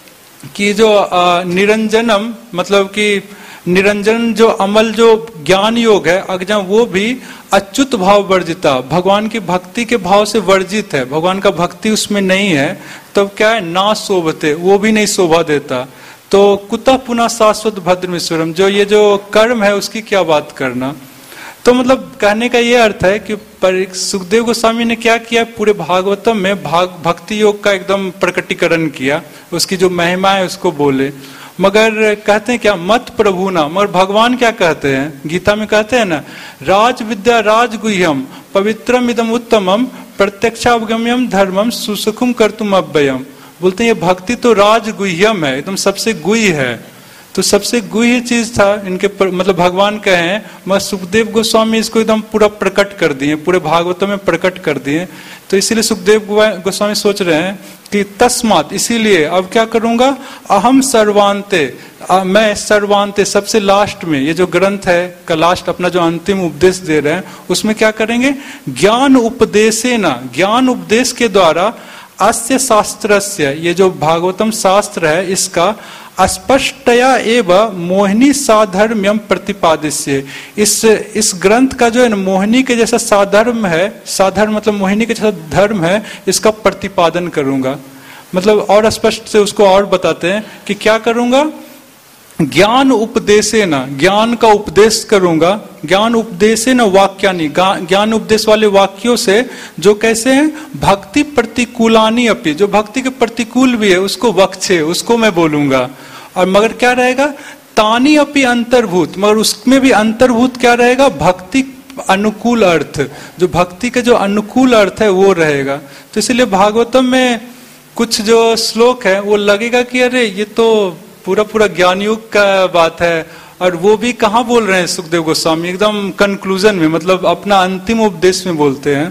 कि जो निरंजनम, मतलब कि निरंजन जो अमल जो ज्ञान योग है अज्ञान, वो भी अच्युत भाव वर्जिता, भगवान की भक्ति के भाव से वर्जित है, भगवान का भक्ति उसमें नहीं है, तब क्या है, ना शोभते, वो भी नहीं शोभा देता। तो कुतः पुनः शाश्वत भद्रमीश्वरम, जो ये जो कर्म है उसकी क्या बात करना। तो मतलब कहने का ये अर्थ है कि सुखदेव गोस्वामी ने क्या किया, पूरे भागवतम में भक्ति योग का एकदम प्रकटीकरण किया, उसकी जो महिमा है उसको बोले। मगर कहते हैं क्या, मत प्रभु ना, मगर भगवान क्या कहते हैं, गीता में कहते हैं ना, राज विद्या राजगुह्यम पवित्रम इदम उत्तमम प्रत्यक्षावगम्यम धर्मम सुसुखम कर्तुम अव्ययम। बोलते हैं ये भक्ति तो राजगुह्यम है, एकदम सबसे गुह्य है। तो सबसे गुह्य चीज था इनके मतलब भगवान कहे, मगर सुखदेव गोस्वामी इसको एकदम पूरा प्रकट कर दिए, पूरे भागवतम में प्रकट कर दिए। तो इसीलिए सुखदेव गोस्वामी सोच रहे हैं कि तस्मात, इसीलिए अब क्या करूंगा, अहम सर्वांते, मैं सर्वांते सबसे लास्ट में, ये जो ग्रंथ है का लास्ट अपना जो अंतिम उपदेश दे रहे हैं उसमें क्या करेंगे, ज्ञान उपदेशेन, ज्ञान उपदेश के द्वारा अस्य शास्त्रस्य, ये जो भागवतम शास्त्र है इसका अस्पष्टया एवं मोहिनी साधर्म्यम प्रतिपादिष्ये, इस ग्रंथ का जो है ना मोहिनी के जैसा साधर्म है, साधर्म मतलब मोहिनी के जैसा धर्म है, इसका प्रतिपादन करूंगा। मतलब और स्पष्ट से उसको और बताते हैं कि क्या करूंगा, ज्ञान उपदेशेन, ज्ञान का उपदेश करूंगा, ज्ञान उपदेशेन वाक्यानि, ज्ञान उपदेश वाले वाक्यों से, जो कैसे हैं, भक्ति प्रतिकूलानी अपि, जो भक्ति के प्रतिकूल भी है उसको वक्षे, उसको मैं बोलूंगा। और मगर क्या रहेगा, तानी अपि अंतर्भूत, मगर उसमें भी अंतर्भूत क्या रहेगा, भक्ति अनुकूल अर्थ, जो भक्ति के जो अनुकूल अर्थ है वो रहेगा। तो इसलिए भागवतम में कुछ जो श्लोक है वो लगेगा कि अरे ये तो पूरा ज्ञान युग का बात है, और वो भी कहाँ बोल रहे हैं सुखदेव गोस्वामी, एकदम कंक्लूजन में, मतलब अपना अंतिम उपदेश में बोलते हैं।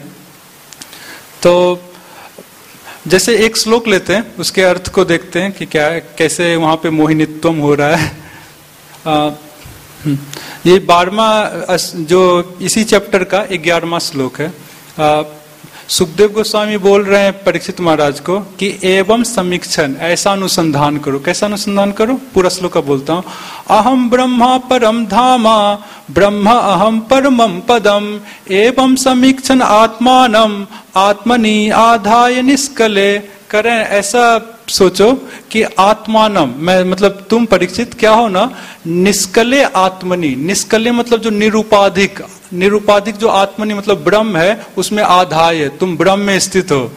तो जैसे एक श्लोक लेते हैं, उसके अर्थ को देखते हैं कि क्या कैसे वहां पे मोहिनीत्वम हो रहा है। ये 12वां जो इसी चैप्टर का 11वां श्लोक है। सुखदेव गोस्वामी बोल रहे हैं परीक्षित महाराज को कि एवं समीक्षण, ऐसा अनुसंधान करो। कैसा अनुसंधान करो? पूरा श्लोक का बोलता हूं। अहम ब्रह्मा परम धामा ब्रह्म अहम परमम पदम एवं समीक्षण आत्मानम आत्मनि आधाय निष्कले। करें ऐसा सोचो कि आत्मानम, मैं मतलब तुम परीक्षित क्या हो ना, निष्कले आत्मनि। निष्कले मतलब जो निरुपाधिक, निरुपाधिक जो आत्मनि मतलब ब्रह्म है, उसमें आधाय है, तुम ब्रह्म में स्थित हो।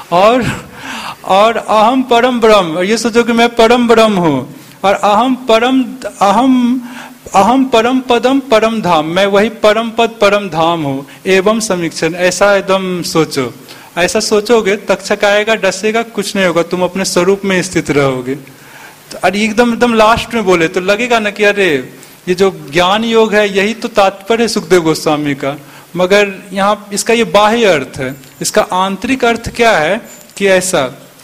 और अहम परम ब्रह्म, ये सोचो कि मैं परम ब्रह्म हूं। और अहम परम पदम परम धाम, मैं वही परम पद परम धाम हूं। एवं समीक्षण, ऐसा एकदम सोचो। ऐसा सोचोगे तक्षक आएगा, डसेगा, कुछ नहीं होगा, तुम अपने स्वरूप में स्थित रहोगे। तो अरे एकदम लास्ट में बोले तो लगेगा ना कि अरे ये जो ज्ञान योग है यही तो तात्पर्य है सुखदेव गोस्वामी का। मगर यहाँ इसका ये बाह्य अर्थ है, इसका आंतरिक अर्थ क्या है कि ऐसा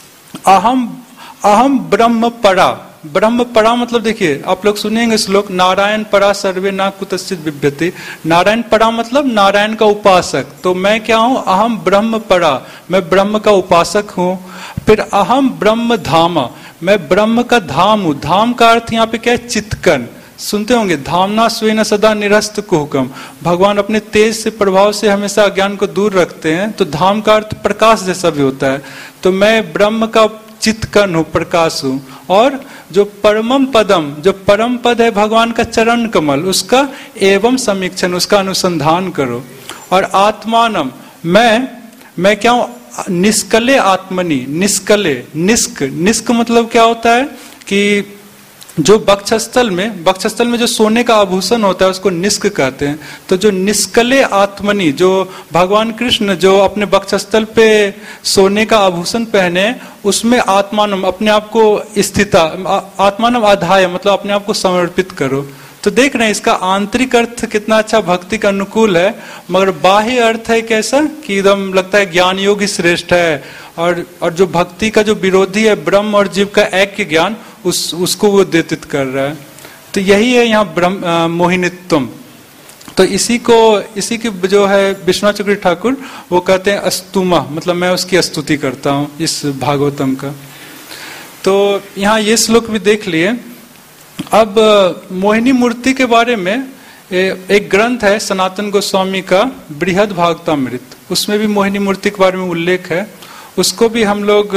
अहम ब्रह्म परा। ब्रह्म परा मतलब देखिए, आप लोग सुनेंगे श्लोक, नारायण परा सर्वे ना कुतश्चित बिभ्यति। नारायण परा मतलब नारायण का उपासक। तो मैं क्या हूं? अहम ब्रह्म परा, मैं ब्रह्म का उपासक हूं। फिर अहम ब्रह्म धाम, मैं ब्रह्म का धाम हूं। धाम का अर्थ यहाँ पे क्या है? चित्कन। सुनते होंगे, धामना स्वेन सदा निरस्त कुहकम। भगवान अपने तेज से, प्रभाव से हमेशा अज्ञान को दूर रखते हैं। तो धाम का अर्थ प्रकाश जैसा भी होता है। तो मैं ब्रह्म का चित्कन हूं, प्रकाश हूं। और जो परमम पदम, जो परम पद है भगवान का चरण कमल, उसका एवं समीक्षण, उसका अनुसंधान करो। और आत्मानम, मैं क्या हूं? निष्कले आत्मनि। निष्कले, निष्क मतलब क्या होता है कि जो वक्षस्थल में जो सोने का आभूषण होता है उसको निष्क कहते हैं। तो जो निष्कले आत्मनि, जो भगवान कृष्ण जो अपने वक्षस्थल पे सोने का आभूषण पहने, उसमें आत्मानम, अपने आप को स्थिता, आत्मानम आधाय मतलब अपने आप को समर्पित करो। तो देख रहे हैं इसका आंतरिक अर्थ कितना अच्छा भक्ति का अनुकूल है, मगर बाह्य अर्थ है कैसा कि एकदम लगता है ज्ञान योग ही श्रेष्ठ है। और जो भक्ति का जो विरोधी है ब्रह्म और जीव का ऐक्य ज्ञान, उसको वो द्योतित कर रहा है। तो यही है यहाँ ब्रह्म मोहिनीत्वम। तो इसी की जो है विश्वनाथ चक्रवर्ती ठाकुर वो कहते हैं अस्तुमा, मतलब मैं उसकी स्तुति करता हूँ इस भागवतम का। तो यहाँ ये श्लोक भी देख लिए। अब मोहिनी मूर्ति के बारे में एक ग्रंथ है सनातन गोस्वामी का, बृहद भागवतामृत, उसमें भी मोहिनी मूर्ति के बारे में उल्लेख है। उसको भी हम लोग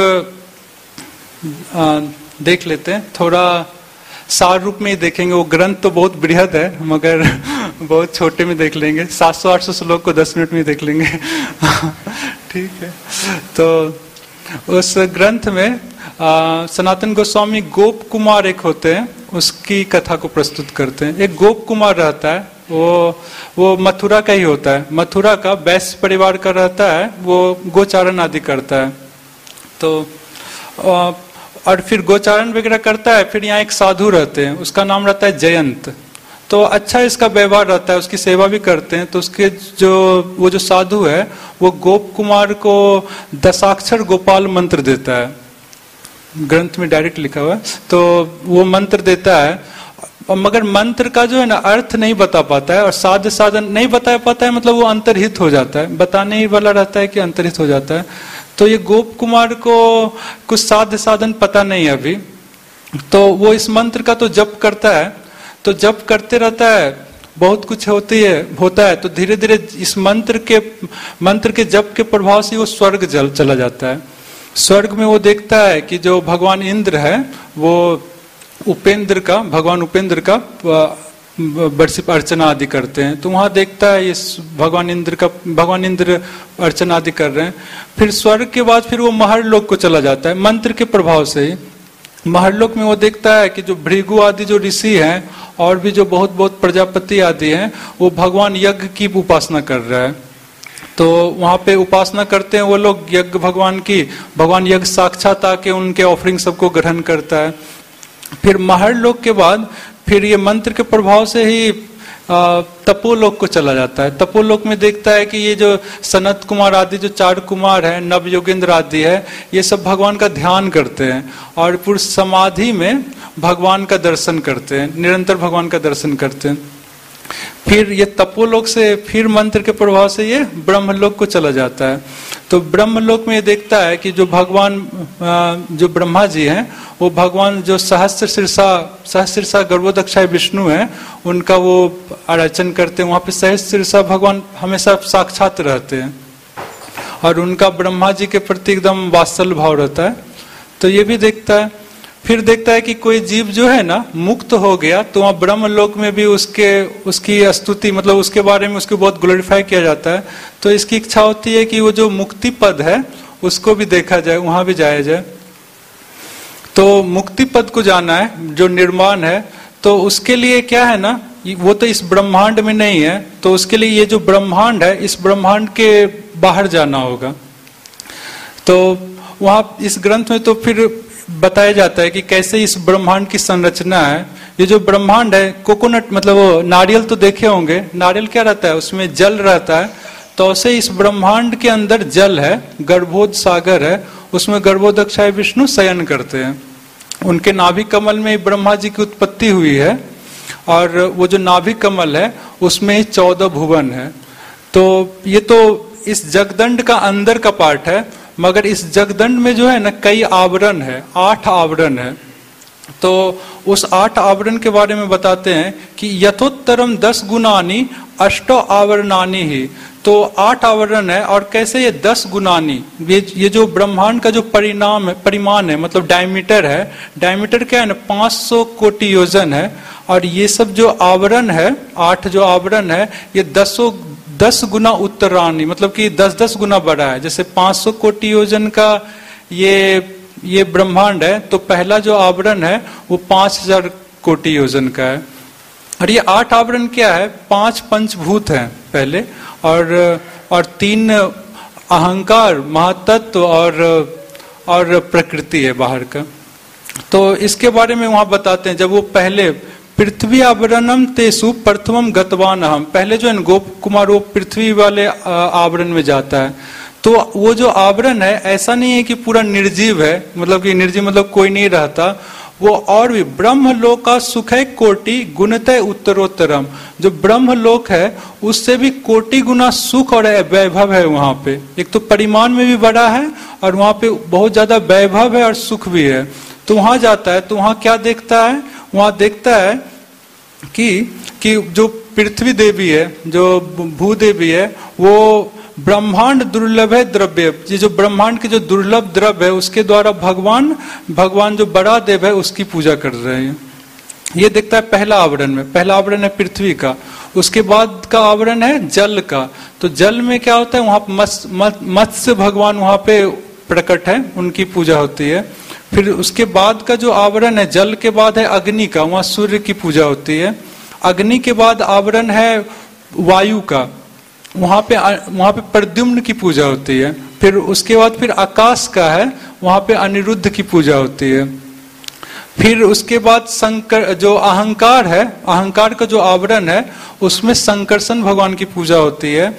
देख लेते हैं, थोड़ा सार रूप में ही देखेंगे। वो ग्रंथ तो बहुत बृहद है मगर बहुत छोटे में देख लेंगे। 700-800 श्लोक को 10 मिनट में देख लेंगे। ठीक है। तो उस ग्रंथ में सनातन गोस्वामी गोप कुमार एक होते हैं, उसकी कथा को प्रस्तुत करते हैं। एक गोप कुमार रहता है, वो मथुरा का ही होता है, मथुरा का वैश्य परिवार का रहता है। वो गोचारण आदि करता है। तो और फिर गोचारण वगैरह करता है। फिर यहाँ एक साधु रहते हैं, उसका नाम रहता है जयंत। तो अच्छा इसका व्यवहार रहता है, उसकी सेवा भी करते हैं। तो उसके वो जो साधु है वो गोप कुमार को दशाक्षर गोपाल मंत्र देता है, ग्रंथ में डायरेक्ट लिखा हुआ है। तो वो मंत्र देता है, मगर मंत्र का जो है ना अर्थ नहीं बता पाता है और साध्य साधन नहीं बता पाता है, मतलब वो अंतर्हित हो जाता है, बताने ही वाला रहता है कि अंतर्हित हो जाता है। तो ये गोप कुमार को कुछ साध्य साधन पता नहीं है अभी। तो वो इस मंत्र का तो जप करता है, तो जप करते रहता है, बहुत कुछ होता है। तो धीरे धीरे इस मंत्र के जप के प्रभाव से वो स्वर्ग चला जाता है। स्वर्ग में वो देखता है कि जो भगवान इंद्र है वो भगवान उपेंद्र का वर्षिप अर्चना आदि करते हैं। तो वहां देखता है ये भगवान इंद्र अर्चना आदि कर रहे हैं। फिर स्वर्ग के बाद फिर वो महर्लोक को चला जाता है, मंत्र के प्रभाव से ही। महर्लोक में वो देखता है कि जो भृगु आदि जो ऋषि हैं और भी जो बहुत प्रजापति आदि हैं, वो भगवान यज्ञ की उपासना कर रहा है। तो वहां पे उपासना करते हैं वो लोग यज्ञ भगवान की। भगवान यज्ञ साक्षात आके उनके ऑफरिंग सबको ग्रहण करता है। फिर महर्लोक के बाद फिर ये मंत्र के प्रभाव से ही तपोलोक को चला जाता है। तपोलोक में देखता है कि ये जो सनत कुमार आदि जो 4 कुमार है, नव योगेंद्र आदि है, ये सब भगवान का ध्यान करते हैं और पूर्ण समाधि में भगवान का दर्शन करते हैं, निरंतर भगवान का दर्शन करते हैं। फिर ये तपोलोक से फिर मंत्र के प्रभाव से ये ब्रह्मलोक को चला जाता है। तो ब्रह्मलोक में ये देखता है कि जो भगवान जो ब्रह्मा जी हैं वो भगवान जो सहस्त्र शीर्षा गर्भोदक्षाय विष्णु हैं उनका वो आराधन करते हैं। वहां पे सहस्त्र शीर्षा भगवान हमेशा साक्षात रहते हैं और उनका ब्रह्मा जी के प्रति एकदम वात्सल्य भाव रहता है। तो ये भी देखता है। फिर देखता है कि कोई जीव जो है ना मुक्त हो गया तो वहाँ ब्रह्मलोक में भी उसकी स्तुति मतलब उसके बारे में उसको बहुत ग्लोरीफाई किया जाता है। तो इसकी इच्छा होती है कि वो जो मुक्ति पद है उसको भी देखा जाए, वहां भी जाया जाए। तो मुक्ति पद को जाना है जो निर्माण है, तो उसके लिए क्या है ना, वो तो इस ब्रह्मांड में नहीं है, तो उसके लिए ये जो ब्रह्मांड है इस ब्रह्मांड के बाहर जाना होगा। तो वहां इस ग्रंथ में तो फिर बताया जाता है कि कैसे इस ब्रह्मांड की संरचना है। ये जो ब्रह्मांड है, कोकोनट मतलब वो नारियल तो देखे होंगे, नारियल क्या रहता है उसमें जल रहता है, तो उसे इस ब्रह्मांड के अंदर जल है, गर्भोद सागर है, उसमें गर्भोदक्षाय विष्णु शयन करते हैं। उनके नाभि कमल में ब्रह्मा जी की उत्पत्ति हुई है और वो जो नाभि कमल है उसमें 14 भुवन है। तो ये तो इस जगदंड का अंदर का पार्ट है, मगर इस जगदंड में जो है ना कई आवरण है, 8 आवरण है। तो उस 8 आवरण के बारे में बताते हैं कि यथोत्तरम 10 गुणानी अष्टो आवरणानी ही। तो 8 आवरण है और कैसे ये 10 गुणानी, ये जो ब्रह्मांड का जो परिमाण है मतलब डायमीटर है, डायमीटर क्या है ना 500 कोटि योजन है। और ये सब जो आवरण है, 8 जो आवरण है, ये 10 गुना उत्तरानी मतलब कि 10-10 गुना बड़ा है। जैसे 500 कोटि योजन का ये ब्रह्मांड है, तो पहला जो आवरण है वो 5000 कोटि योजन का है। और ये 8 आवरण क्या है, 5 पंचभूत हैं पहले, और 3 अहंकार महातत्व और प्रकृति है बाहर का। तो इसके बारे में वहां बताते हैं, जब वो पहले पृथ्वी आवरणम तेसु प्रथमम गतवान हम, पहले जो है गोप कुमार वो पृथ्वी वाले आवरण में जाता है। तो वो जो आवरण है ऐसा नहीं है कि पूरा निर्जीव है, मतलब कि निर्जीव मतलब कोई नहीं रहता, वो और भी ब्रह्मलोक का सुख है कोटि गुणतः उत्तरोत्तरम, जो ब्रह्मलोक है उससे भी कोटि गुना सुख और वैभव है वहां पे। एक तो परिमाण में भी बड़ा है और वहां पे बहुत ज्यादा वैभव है और सुख भी है। तो वहां जाता है तो वहां क्या देखता है, वहां देखता है कि जो पृथ्वी देवी है, जो भूदेवी है, वो ब्रह्मांड दुर्लभ है द्रव्य, ये जो ब्रह्मांड के जो दुर्लभ द्रव्य है उसके द्वारा भगवान जो बड़ा देव है उसकी पूजा कर रहे हैं। ये देखता है पहला आवरण में। पहला आवरण है पृथ्वी का, उसके बाद का आवरण है जल का। तो जल में क्या होता है, वहां मत्स्य भगवान वहां पे प्रकट है, उनकी पूजा होती है। फिर उसके बाद का जो आवरण है जल के बाद है अग्नि का, वहां सूर्य की पूजा होती है। अग्नि के बाद आवरण है वायु का, वहां पे प्रद्युम्न की पूजा होती है। फिर उसके बाद फिर आकाश का है, वहां पे अनिरुद्ध की पूजा होती है। फिर उसके बाद शंकर जो अहंकार है, अहंकार का जो आवरण है उसमें संकर्षण भगवान की पूजा होती है।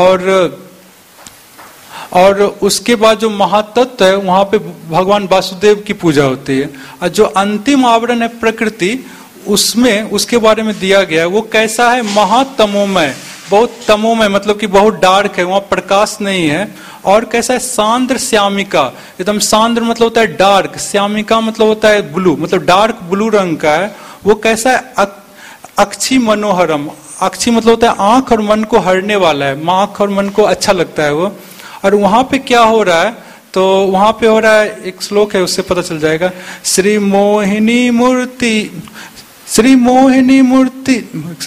और उसके बाद जो महातत्व है वहां पे भगवान वासुदेव की पूजा होती है। और जो अंतिम आवरण है प्रकृति, उसमें उसके बारे में दिया गया है, वो कैसा है, महातमोमय, बहुत तमोमय मतलब कि बहुत डार्क है, वहां प्रकाश नहीं है। और कैसा है, सांद्र श्यामिका, एकदम सांद्र मतलब होता है डार्क, श्यामिका मतलब होता है ब्लू, मतलब डार्क ब्लू रंग का है। वो कैसा है, अक्षी मनोहरम, अक्षी मतलब होता है आंख और मन को हरने वाला है, आंख और मन को अच्छा लगता है वो। और वहां पे क्या हो रहा है, तो वहां पे हो रहा है, एक श्लोक है उससे पता चल जाएगा, श्री मोहिनी मूर्ति,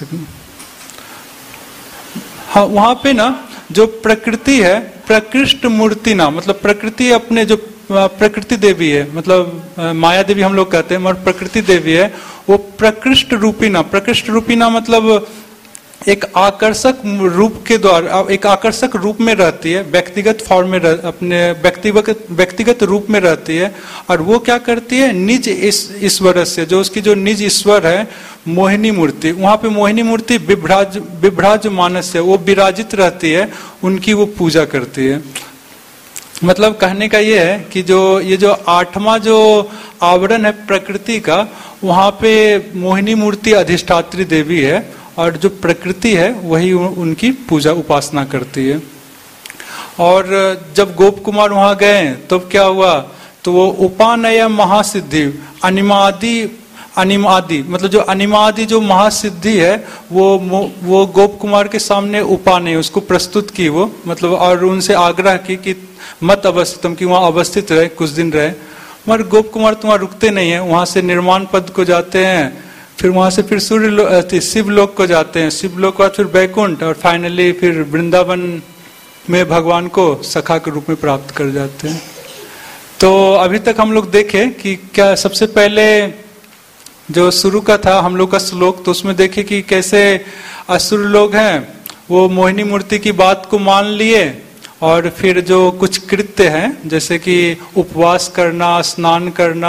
हाँ वहां पे ना जो प्रकृति है, प्रकृष्ट मूर्ति ना, मतलब प्रकृति अपने जो प्रकृति देवी है, मतलब माया देवी हम लोग कहते हैं, मगर प्रकृति देवी है, वो प्रकृष्ट रूपी ना मतलब एक आकर्षक रूप के द्वारा, एक आकर्षक रूप में रहती है, व्यक्तिगत फॉर्म में अपने व्यक्तिगत रूप में रहती है। और वो क्या करती है, निज ईश्वर से, जो उसकी जो निज ईश्वर है मोहिनी मूर्ति, वहां पे मोहिनी मूर्ति विभ्राज मानस है, वो विराजित रहती है, उनकी वो पूजा करती है। मतलब कहने का ये है कि ये जो 8वां जो आवरण है प्रकृति का, वहां पे मोहिनी मूर्ति अधिष्ठात्री देवी है और जो प्रकृति है वही उनकी पूजा उपासना करती है। और जब गोप कुमार वहां गए तो क्या हुआ, तो वो उपानय महासिद्धि अनिमादि मतलब जो अनिमादि जो महासिद्धि है वो गोप कुमार के सामने उपानय उसको प्रस्तुत की वो मतलब, और उनसे आग्रह की कि मत अवस्थितम कि वहां अवस्थित रहे कुछ दिन रहे। मगर गोप कुमार तुम्हारा रुकते नहीं है, वहां से निर्माण पद को जाते हैं, फिर वहां से फिर सूर्य शिवलोक को जाते हैं, शिवलोक के बाद फिर बैकुंठ, और फाइनली फिर वृंदावन में भगवान को सखा के रूप में प्राप्त कर जाते हैं। तो अभी तक हम लोग देखे कि क्या सबसे पहले जो शुरू का था हम लोग का श्लोक, तो उसमें देखे कि कैसे असुर लोग हैं वो मोहिनी मूर्ति की बात को मान लिए, और फिर जो कुछ कृत्य हैं जैसे कि उपवास करना, स्नान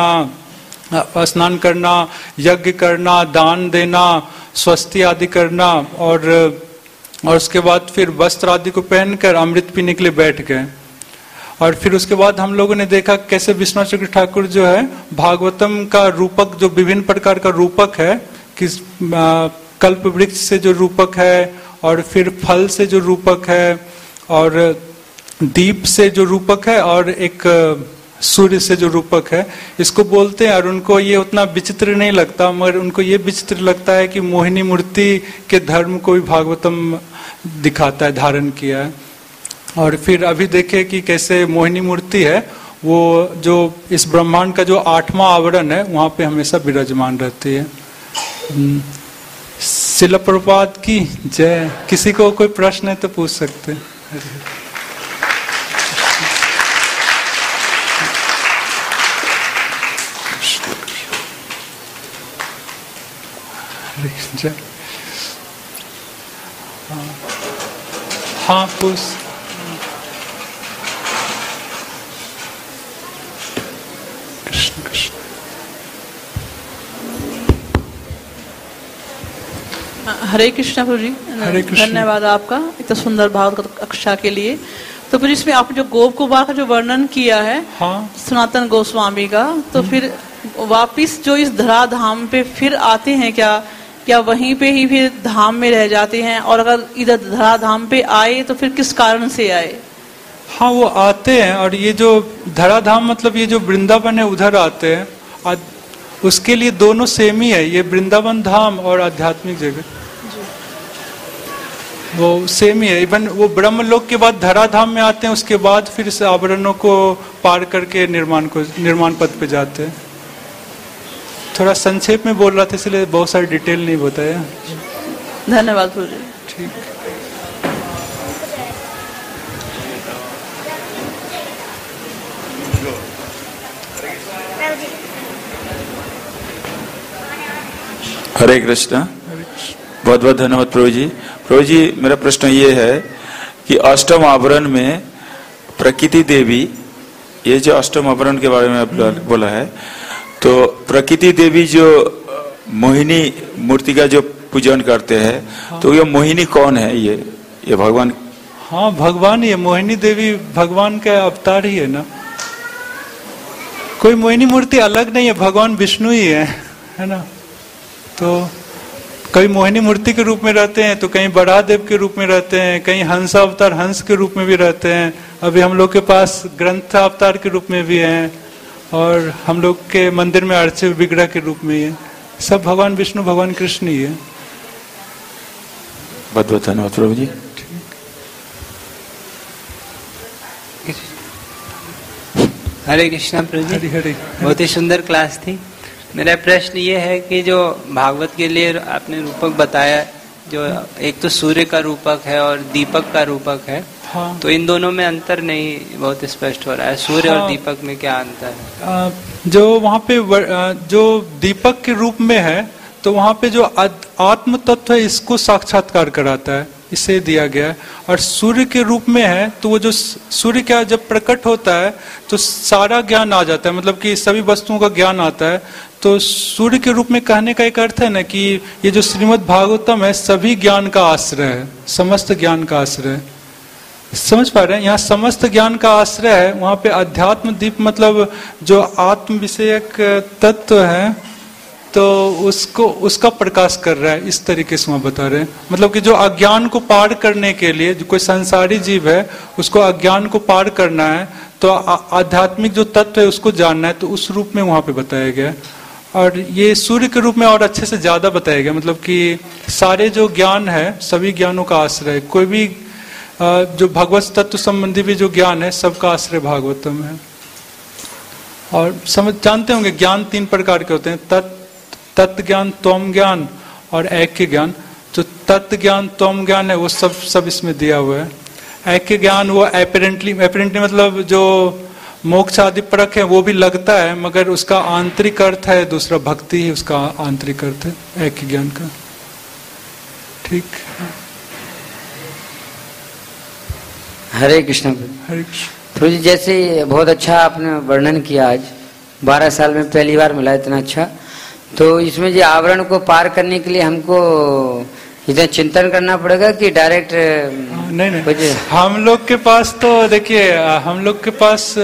करना, यज्ञ करना, दान देना, स्वस्ति आदि करना, और उसके बाद फिर वस्त्र आदि को पहनकर अमृत पीने के लिए बैठ गए। और फिर उसके बाद हम लोगों ने देखा कैसे विश्वनाथ चक्र ठाकुर जो है भागवतम का रूपक, जो विभिन्न प्रकार का रूपक है, किस कल्प वृक्ष से जो रूपक है, और फिर फल से जो रूपक है, और दीप से जो रूपक है, और एक सूर्य से जो रूपक है, इसको बोलते हैं। और उनको ये उतना विचित्र नहीं लगता, मगर उनको ये विचित्र लगता है कि मोहिनी मूर्ति के धर्म को भी भागवतम दिखाता है, धारण किया है। और फिर अभी देखे कि कैसे मोहिनी मूर्ति है वो जो इस ब्रह्मांड का जो 8वां आवरण है वहां पे हमेशा विराजमान रहती है। शिला प्रभुपाद की जय। किसी को कोई प्रश्न है तो पूछ सकते हैं। जय। हाँ पूछ। हरे कृष्णा प्रभु जी, धन्यवाद आपका इतना सुंदर भागवत कक्षा के लिए। तो फिर इसमें आपने जो गोप कुमार का जो वर्णन किया है, हाँ। सनातन गोस्वामी का, तो फिर वापिस जो इस धरा धाम पे फिर आते हैं क्या वहीं पे ही फिर धाम में रह जाते हैं? और अगर इधर धरा धाम पे आए तो फिर किस कारण से आए? हाँ वो आते हैं, और ये जो धरा धाम मतलब ये जो वृंदावन है उधर आते हैं। उसके लिए दोनों सेम ही है, ये वृंदावन धाम और आध्यात्मिक जगह वो सेम ही है। इवन वो ब्रह्मलोक के बाद धरा धाम में आते हैं, उसके बाद फिर इस आवरणों को पार करके निर्माण पद पे जाते हैं। थोड़ा संक्षेप में बोल रहा था इसलिए बहुत सारी डिटेल नहीं बताया। धन्यवाद प्रभु जी। ठीक। हरे कृष्णा। बहुत बहुत धन्यवाद प्रभु जी। प्रभु जी मेरा प्रश्न ये है कि अष्टम आवरण में प्रकृति देवी, ये जो अष्टम आवरण के बारे में आप बोला है, तो प्रकृति देवी जो मोहिनी मूर्ति का जो पूजन करते हैं, हाँ। तो ये मोहिनी कौन है? ये भगवान? हाँ भगवान ही है। मोहिनी देवी भगवान का अवतार ही है ना, कोई मोहिनी मूर्ति अलग नहीं है, भगवान विष्णु ही है ना। तो कहीं मोहिनी मूर्ति के रूप में रहते हैं, तो कहीं बराहदेव के रूप में रहते हैं, कहीं हंस अवतार हंस के रूप में भी रहते हैं। अभी हम लोग के पास ग्रंथ अवतार के रूप में भी हैं, और हम लोग के मंदिर में अर्चे विग्रह के रूप में है। सब भगवान विष्णु भगवान कृष्ण ही है। बहुत बहुत धन्यवाद प्रभु जी। हरे कृष्णा प्रभु जी। हरे बहुत ही सुंदर क्लास थी। मेरा प्रश्न ये है कि जो भागवत के लिए आपने रूपक बताया, जो एक तो सूर्य का रूपक है और दीपक का रूपक है, हाँ। तो इन दोनों में अंतर नहीं बहुत स्पष्ट हो रहा है। सूर्य और दीपक में क्या अंतर है? जो वहाँ पे जो दीपक के रूप में है, तो वहाँ पे जो आत्म तत्व है इसको साक्षात्कार कराता है, इसे दिया गया है। और सूर्य के रूप में है, तो वो जो सूर्य क्या जब प्रकट होता है तो सारा ज्ञान आ जाता है, मतलब कि सभी वस्तुओं का ज्ञान आता है। तो सूर्य के रूप में कहने का एक अर्थ है ना कि ये जो श्रीमद् भागवतम है सभी ज्ञान का आश्रय है, समस्त ज्ञान का आश्रय है। समझ पा रहे हैं? यहाँ समस्त ज्ञान का आश्रय है। वहां पे अध्यात्म दीप मतलब जो आत्म विषयक तत्व है तो उसको उसका प्रकाश कर रहा है, इस तरीके से वहां बता रहे हैं। मतलब कि जो अज्ञान को पार करने के लिए, जो कोई संसारी जीव है उसको अज्ञान को पार करना है, तो आध्यात्मिक जो तत्व है उसको जानना है, तो उस रूप में वहां पे बताया गया है। और ये सूर्य के रूप में और अच्छे से ज्यादा बताया गया, मतलब कि सारे जो ज्ञान है सभी ज्ञानों का आश्रय, कोई भी जो भगवत तत्व संबंधी भी जो ज्ञान है सबका आश्रय भागवतम है। और समझ जानते होंगे ज्ञान 3 प्रकार के होते हैं, तत्व ज्ञान, त्वम ज्ञान और ऐक्य ज्ञान। जो तत्व ज्ञान त्वम ज्ञान है वो सब इसमें दिया हुआ है। ऐक्य ज्ञान वो एपरेंटली मतलब जो मोक्ष आदि परक है वो भी लगता है, मगर उसका आंतरिक अर्थ है दूसरा, भक्ति ही उसका आंतरिक अर्थ है ऐक्य ज्ञान का। ठीक, हरे कृष्ण। हरे कृष्ण। तो जी जैसे बहुत अच्छा आपने वर्णन किया, आज 12 साल में पहली बार मिला इतना अच्छा। तो इसमें जो आवरण को पार करने के लिए हमको इतना चिंतन करना पड़ेगा कि डायरेक्ट? नहीं, हम लोग के पास तो देखिए, हम लोग के पास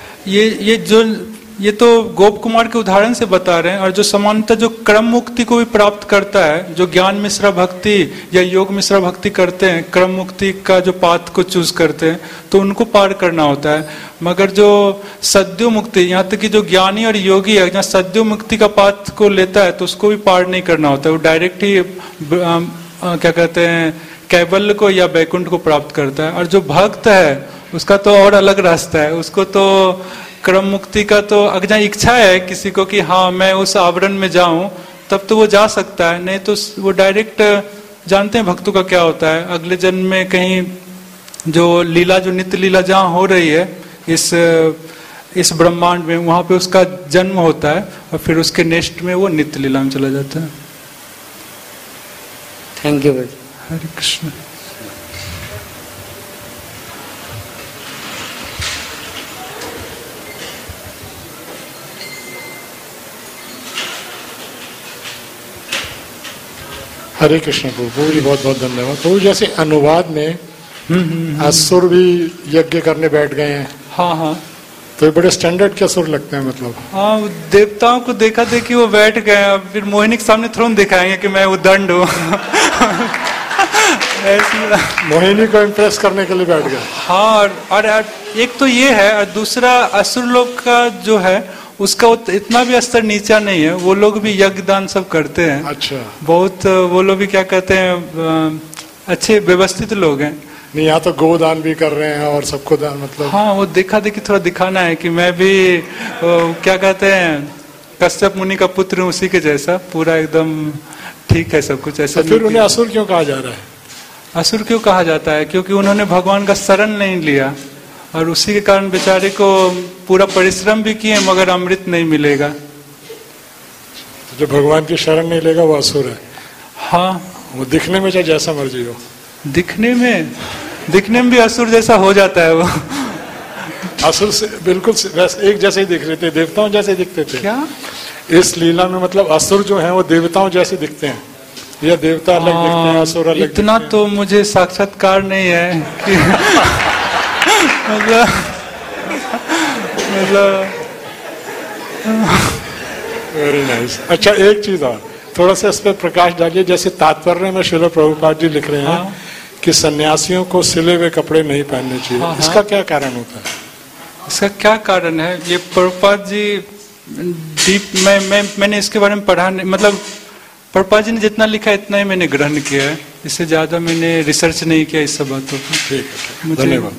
ये तो गोप कुमार के उदाहरण से बता रहे हैं। और जो समानता जो क्रम मुक्ति को भी प्राप्त करता है, जो ज्ञान मिश्रा भक्ति या योग मिश्रा भक्ति करते हैं, क्रम मुक्ति का जो पाथ को चूज करते हैं, तो उनको पार करना होता है। मगर जो सद्यो मुक्ति, यहाँ तक कि जो ज्ञानी और योगी है, जहाँ सद्यो मुक्ति का पाथ को लेता है तो उसको भी पार नहीं करना होता है, वो डायरेक्ट ही क्या कहते हैं कैवल्य को या वैकुंठ को प्राप्त करता है। और जो भक्त है उसका तो और अलग रास्ता है, उसको तो क्रम मुक्ति का तो अगर इच्छा है किसी को कि हाँ मैं उस आवरण में जाऊं, तब तो वो जा सकता है, नहीं तो वो डायरेक्ट, जानते हैं भक्तों का क्या होता है, अगले जन्म में कहीं जो लीला, जो नित्य लीला जहाँ हो रही है इस ब्रह्मांड में, वहां पे उसका जन्म होता है और फिर उसके नेक्स्ट में वो नित्य लीला में चला जाता है। Thank you. हरे कृष्ण। हरे कृष्ण प्रभु जी, बहुत बहुत धन्यवाद प्रभु। जैसे अनुवाद में असुर भी यज्ञ करने बैठ गए हैं। हाँ हाँ, तो ये बड़े स्टैंडर्ड के असुर लगते हैं, मतलब हाँ, देवताओं को देखा देखी वो बैठ गए, अब फिर मोहिनी के सामने थोड़ा दिखाएंगे कि मैं उदंड हूँ। मोहिनी को इम्प्रेस करने के लिए बैठ गए। हाँ, और एक तो ये है, और दूसरा असुर लोग का जो है उसका इतना भी स्तर नीचा नहीं है, वो लोग भी यज्ञ दान सब करते हैं। अच्छा, बहुत वो लोग भी क्या कहते हैं अच्छे व्यवस्थित लोग हैं। नहीं, यहाँ तो गोदान भी कर रहे हैं और सबको दान, मतलब हाँ, वो देखा देखी थोड़ा दिखाना है कि मैं भी क्या कहते हैं कश्यप मुनि का पुत्र हूँ, उसी के जैसा पूरा एकदम ठीक है सब कुछ ऐसा। तो फिर उन्हें असुर क्यों कहा जा रहा है? असुर क्यों कहा जाता है? क्योंकि उन्होंने भगवान का शरण नहीं लिया, और उसी के कारण बेचारे को पूरा परिश्रम भी किए मगर अमृत नहीं मिलेगा। जो भगवान की शरण नहीं लेगा वो असुर है। हाँ, वो दिखने में चाहे जैसा मर्जी हो, दिखने में भी असुर जैसा हो जाता है। वो असुर से बिल्कुल वैसे एक जैसे ही दिख रहे थे, देवताओं जैसे दिखते थे। क्या इस लीला में मतलब असुर जो हैं वो देवताओं जैसे दिखते हैं, या देवता अलग दिखते हैं, असुर अलग? इतना तो मुझे साक्षात्कार नहीं है कि मतलब वेरी नाइस। अच्छा, एक चीज और थोड़ा सा इस पर प्रकाश डालिए। जैसे तात्पर्य में श्रील प्रभुपाद जी लिख रहे हैं कि सन्यासियों को सिले हुए कपड़े नहीं पहनने चाहिए। इसका क्या कारण होता है? इसका क्या कारण है? ये प्रभुपाद जी डीप मैंने इसके बारे में पढ़ा नहीं, मतलब प्रभुपाद जी ने जितना लिखा इतना ही मैंने ग्रहण किया है, इससे ज्यादा मैंने रिसर्च नहीं किया इस सब बातों पर। ठीक है, धन्यवाद।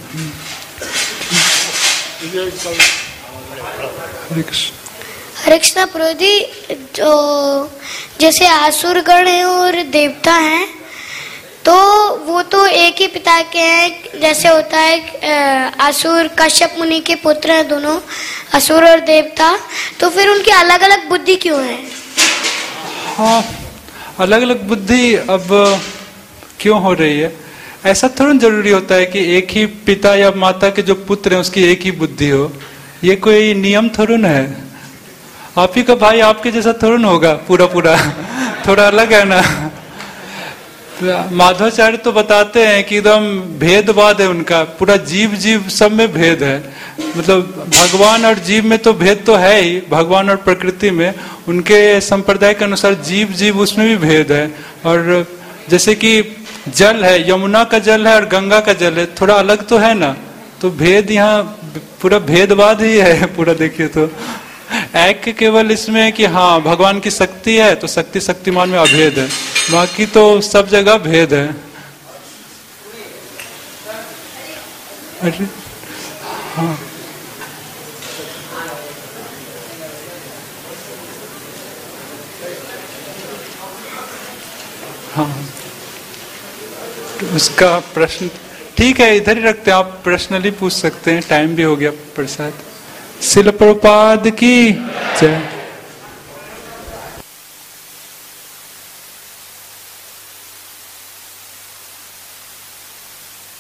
हरे कृष्ण प्रभु जी, तो जैसे आसुरगण है और देवता हैं, तो वो तो एक ही पिता के हैं। जैसे होता है असुर कश्यप मुनि के पुत्र हैं दोनों, असुर और देवता, तो फिर उनकी अलग अलग बुद्धि क्यों है? हाँ, अलग अलग बुद्धि अब क्यों हो रही है? ऐसा थोड़ा जरूरी होता है कि एक ही पिता या माता के जो पुत्र हैं उसकी एक ही बुद्धि हो, ये कोई नियम थोड़ा न है। आप ही का भाई आपके जैसा थोड़ा न होगा पूरा, थोड़ा अलग है ना। माधवाचार्य तो बताते हैं कि एकदम भेदवाद है उनका, पूरा जीव जीव सब में भेद है। मतलब भगवान और जीव में तो भेद तो है ही, भगवान और प्रकृति में। उनके संप्रदाय के अनुसार जीव जीव उसमें भी भेद है। और जैसे कि जल है, यमुना का जल है और गंगा का जल है, थोड़ा अलग तो है ना। तो भेद यहाँ पूरा भेदवाद ही है पूरा, देखिए तो ऐक्य केवल इसमें है कि हाँ भगवान की शक्ति है तो शक्ति शक्तिमान में अभेद है, बाकी तो सब जगह भेद है। अरे हाँ हाँ, उसका प्रश्न ठीक है, इधर ही रखते हैं, आप पर्सनली पूछ सकते हैं, टाइम भी हो गया। प्रसाद। शिल प्रभुपाद की जय।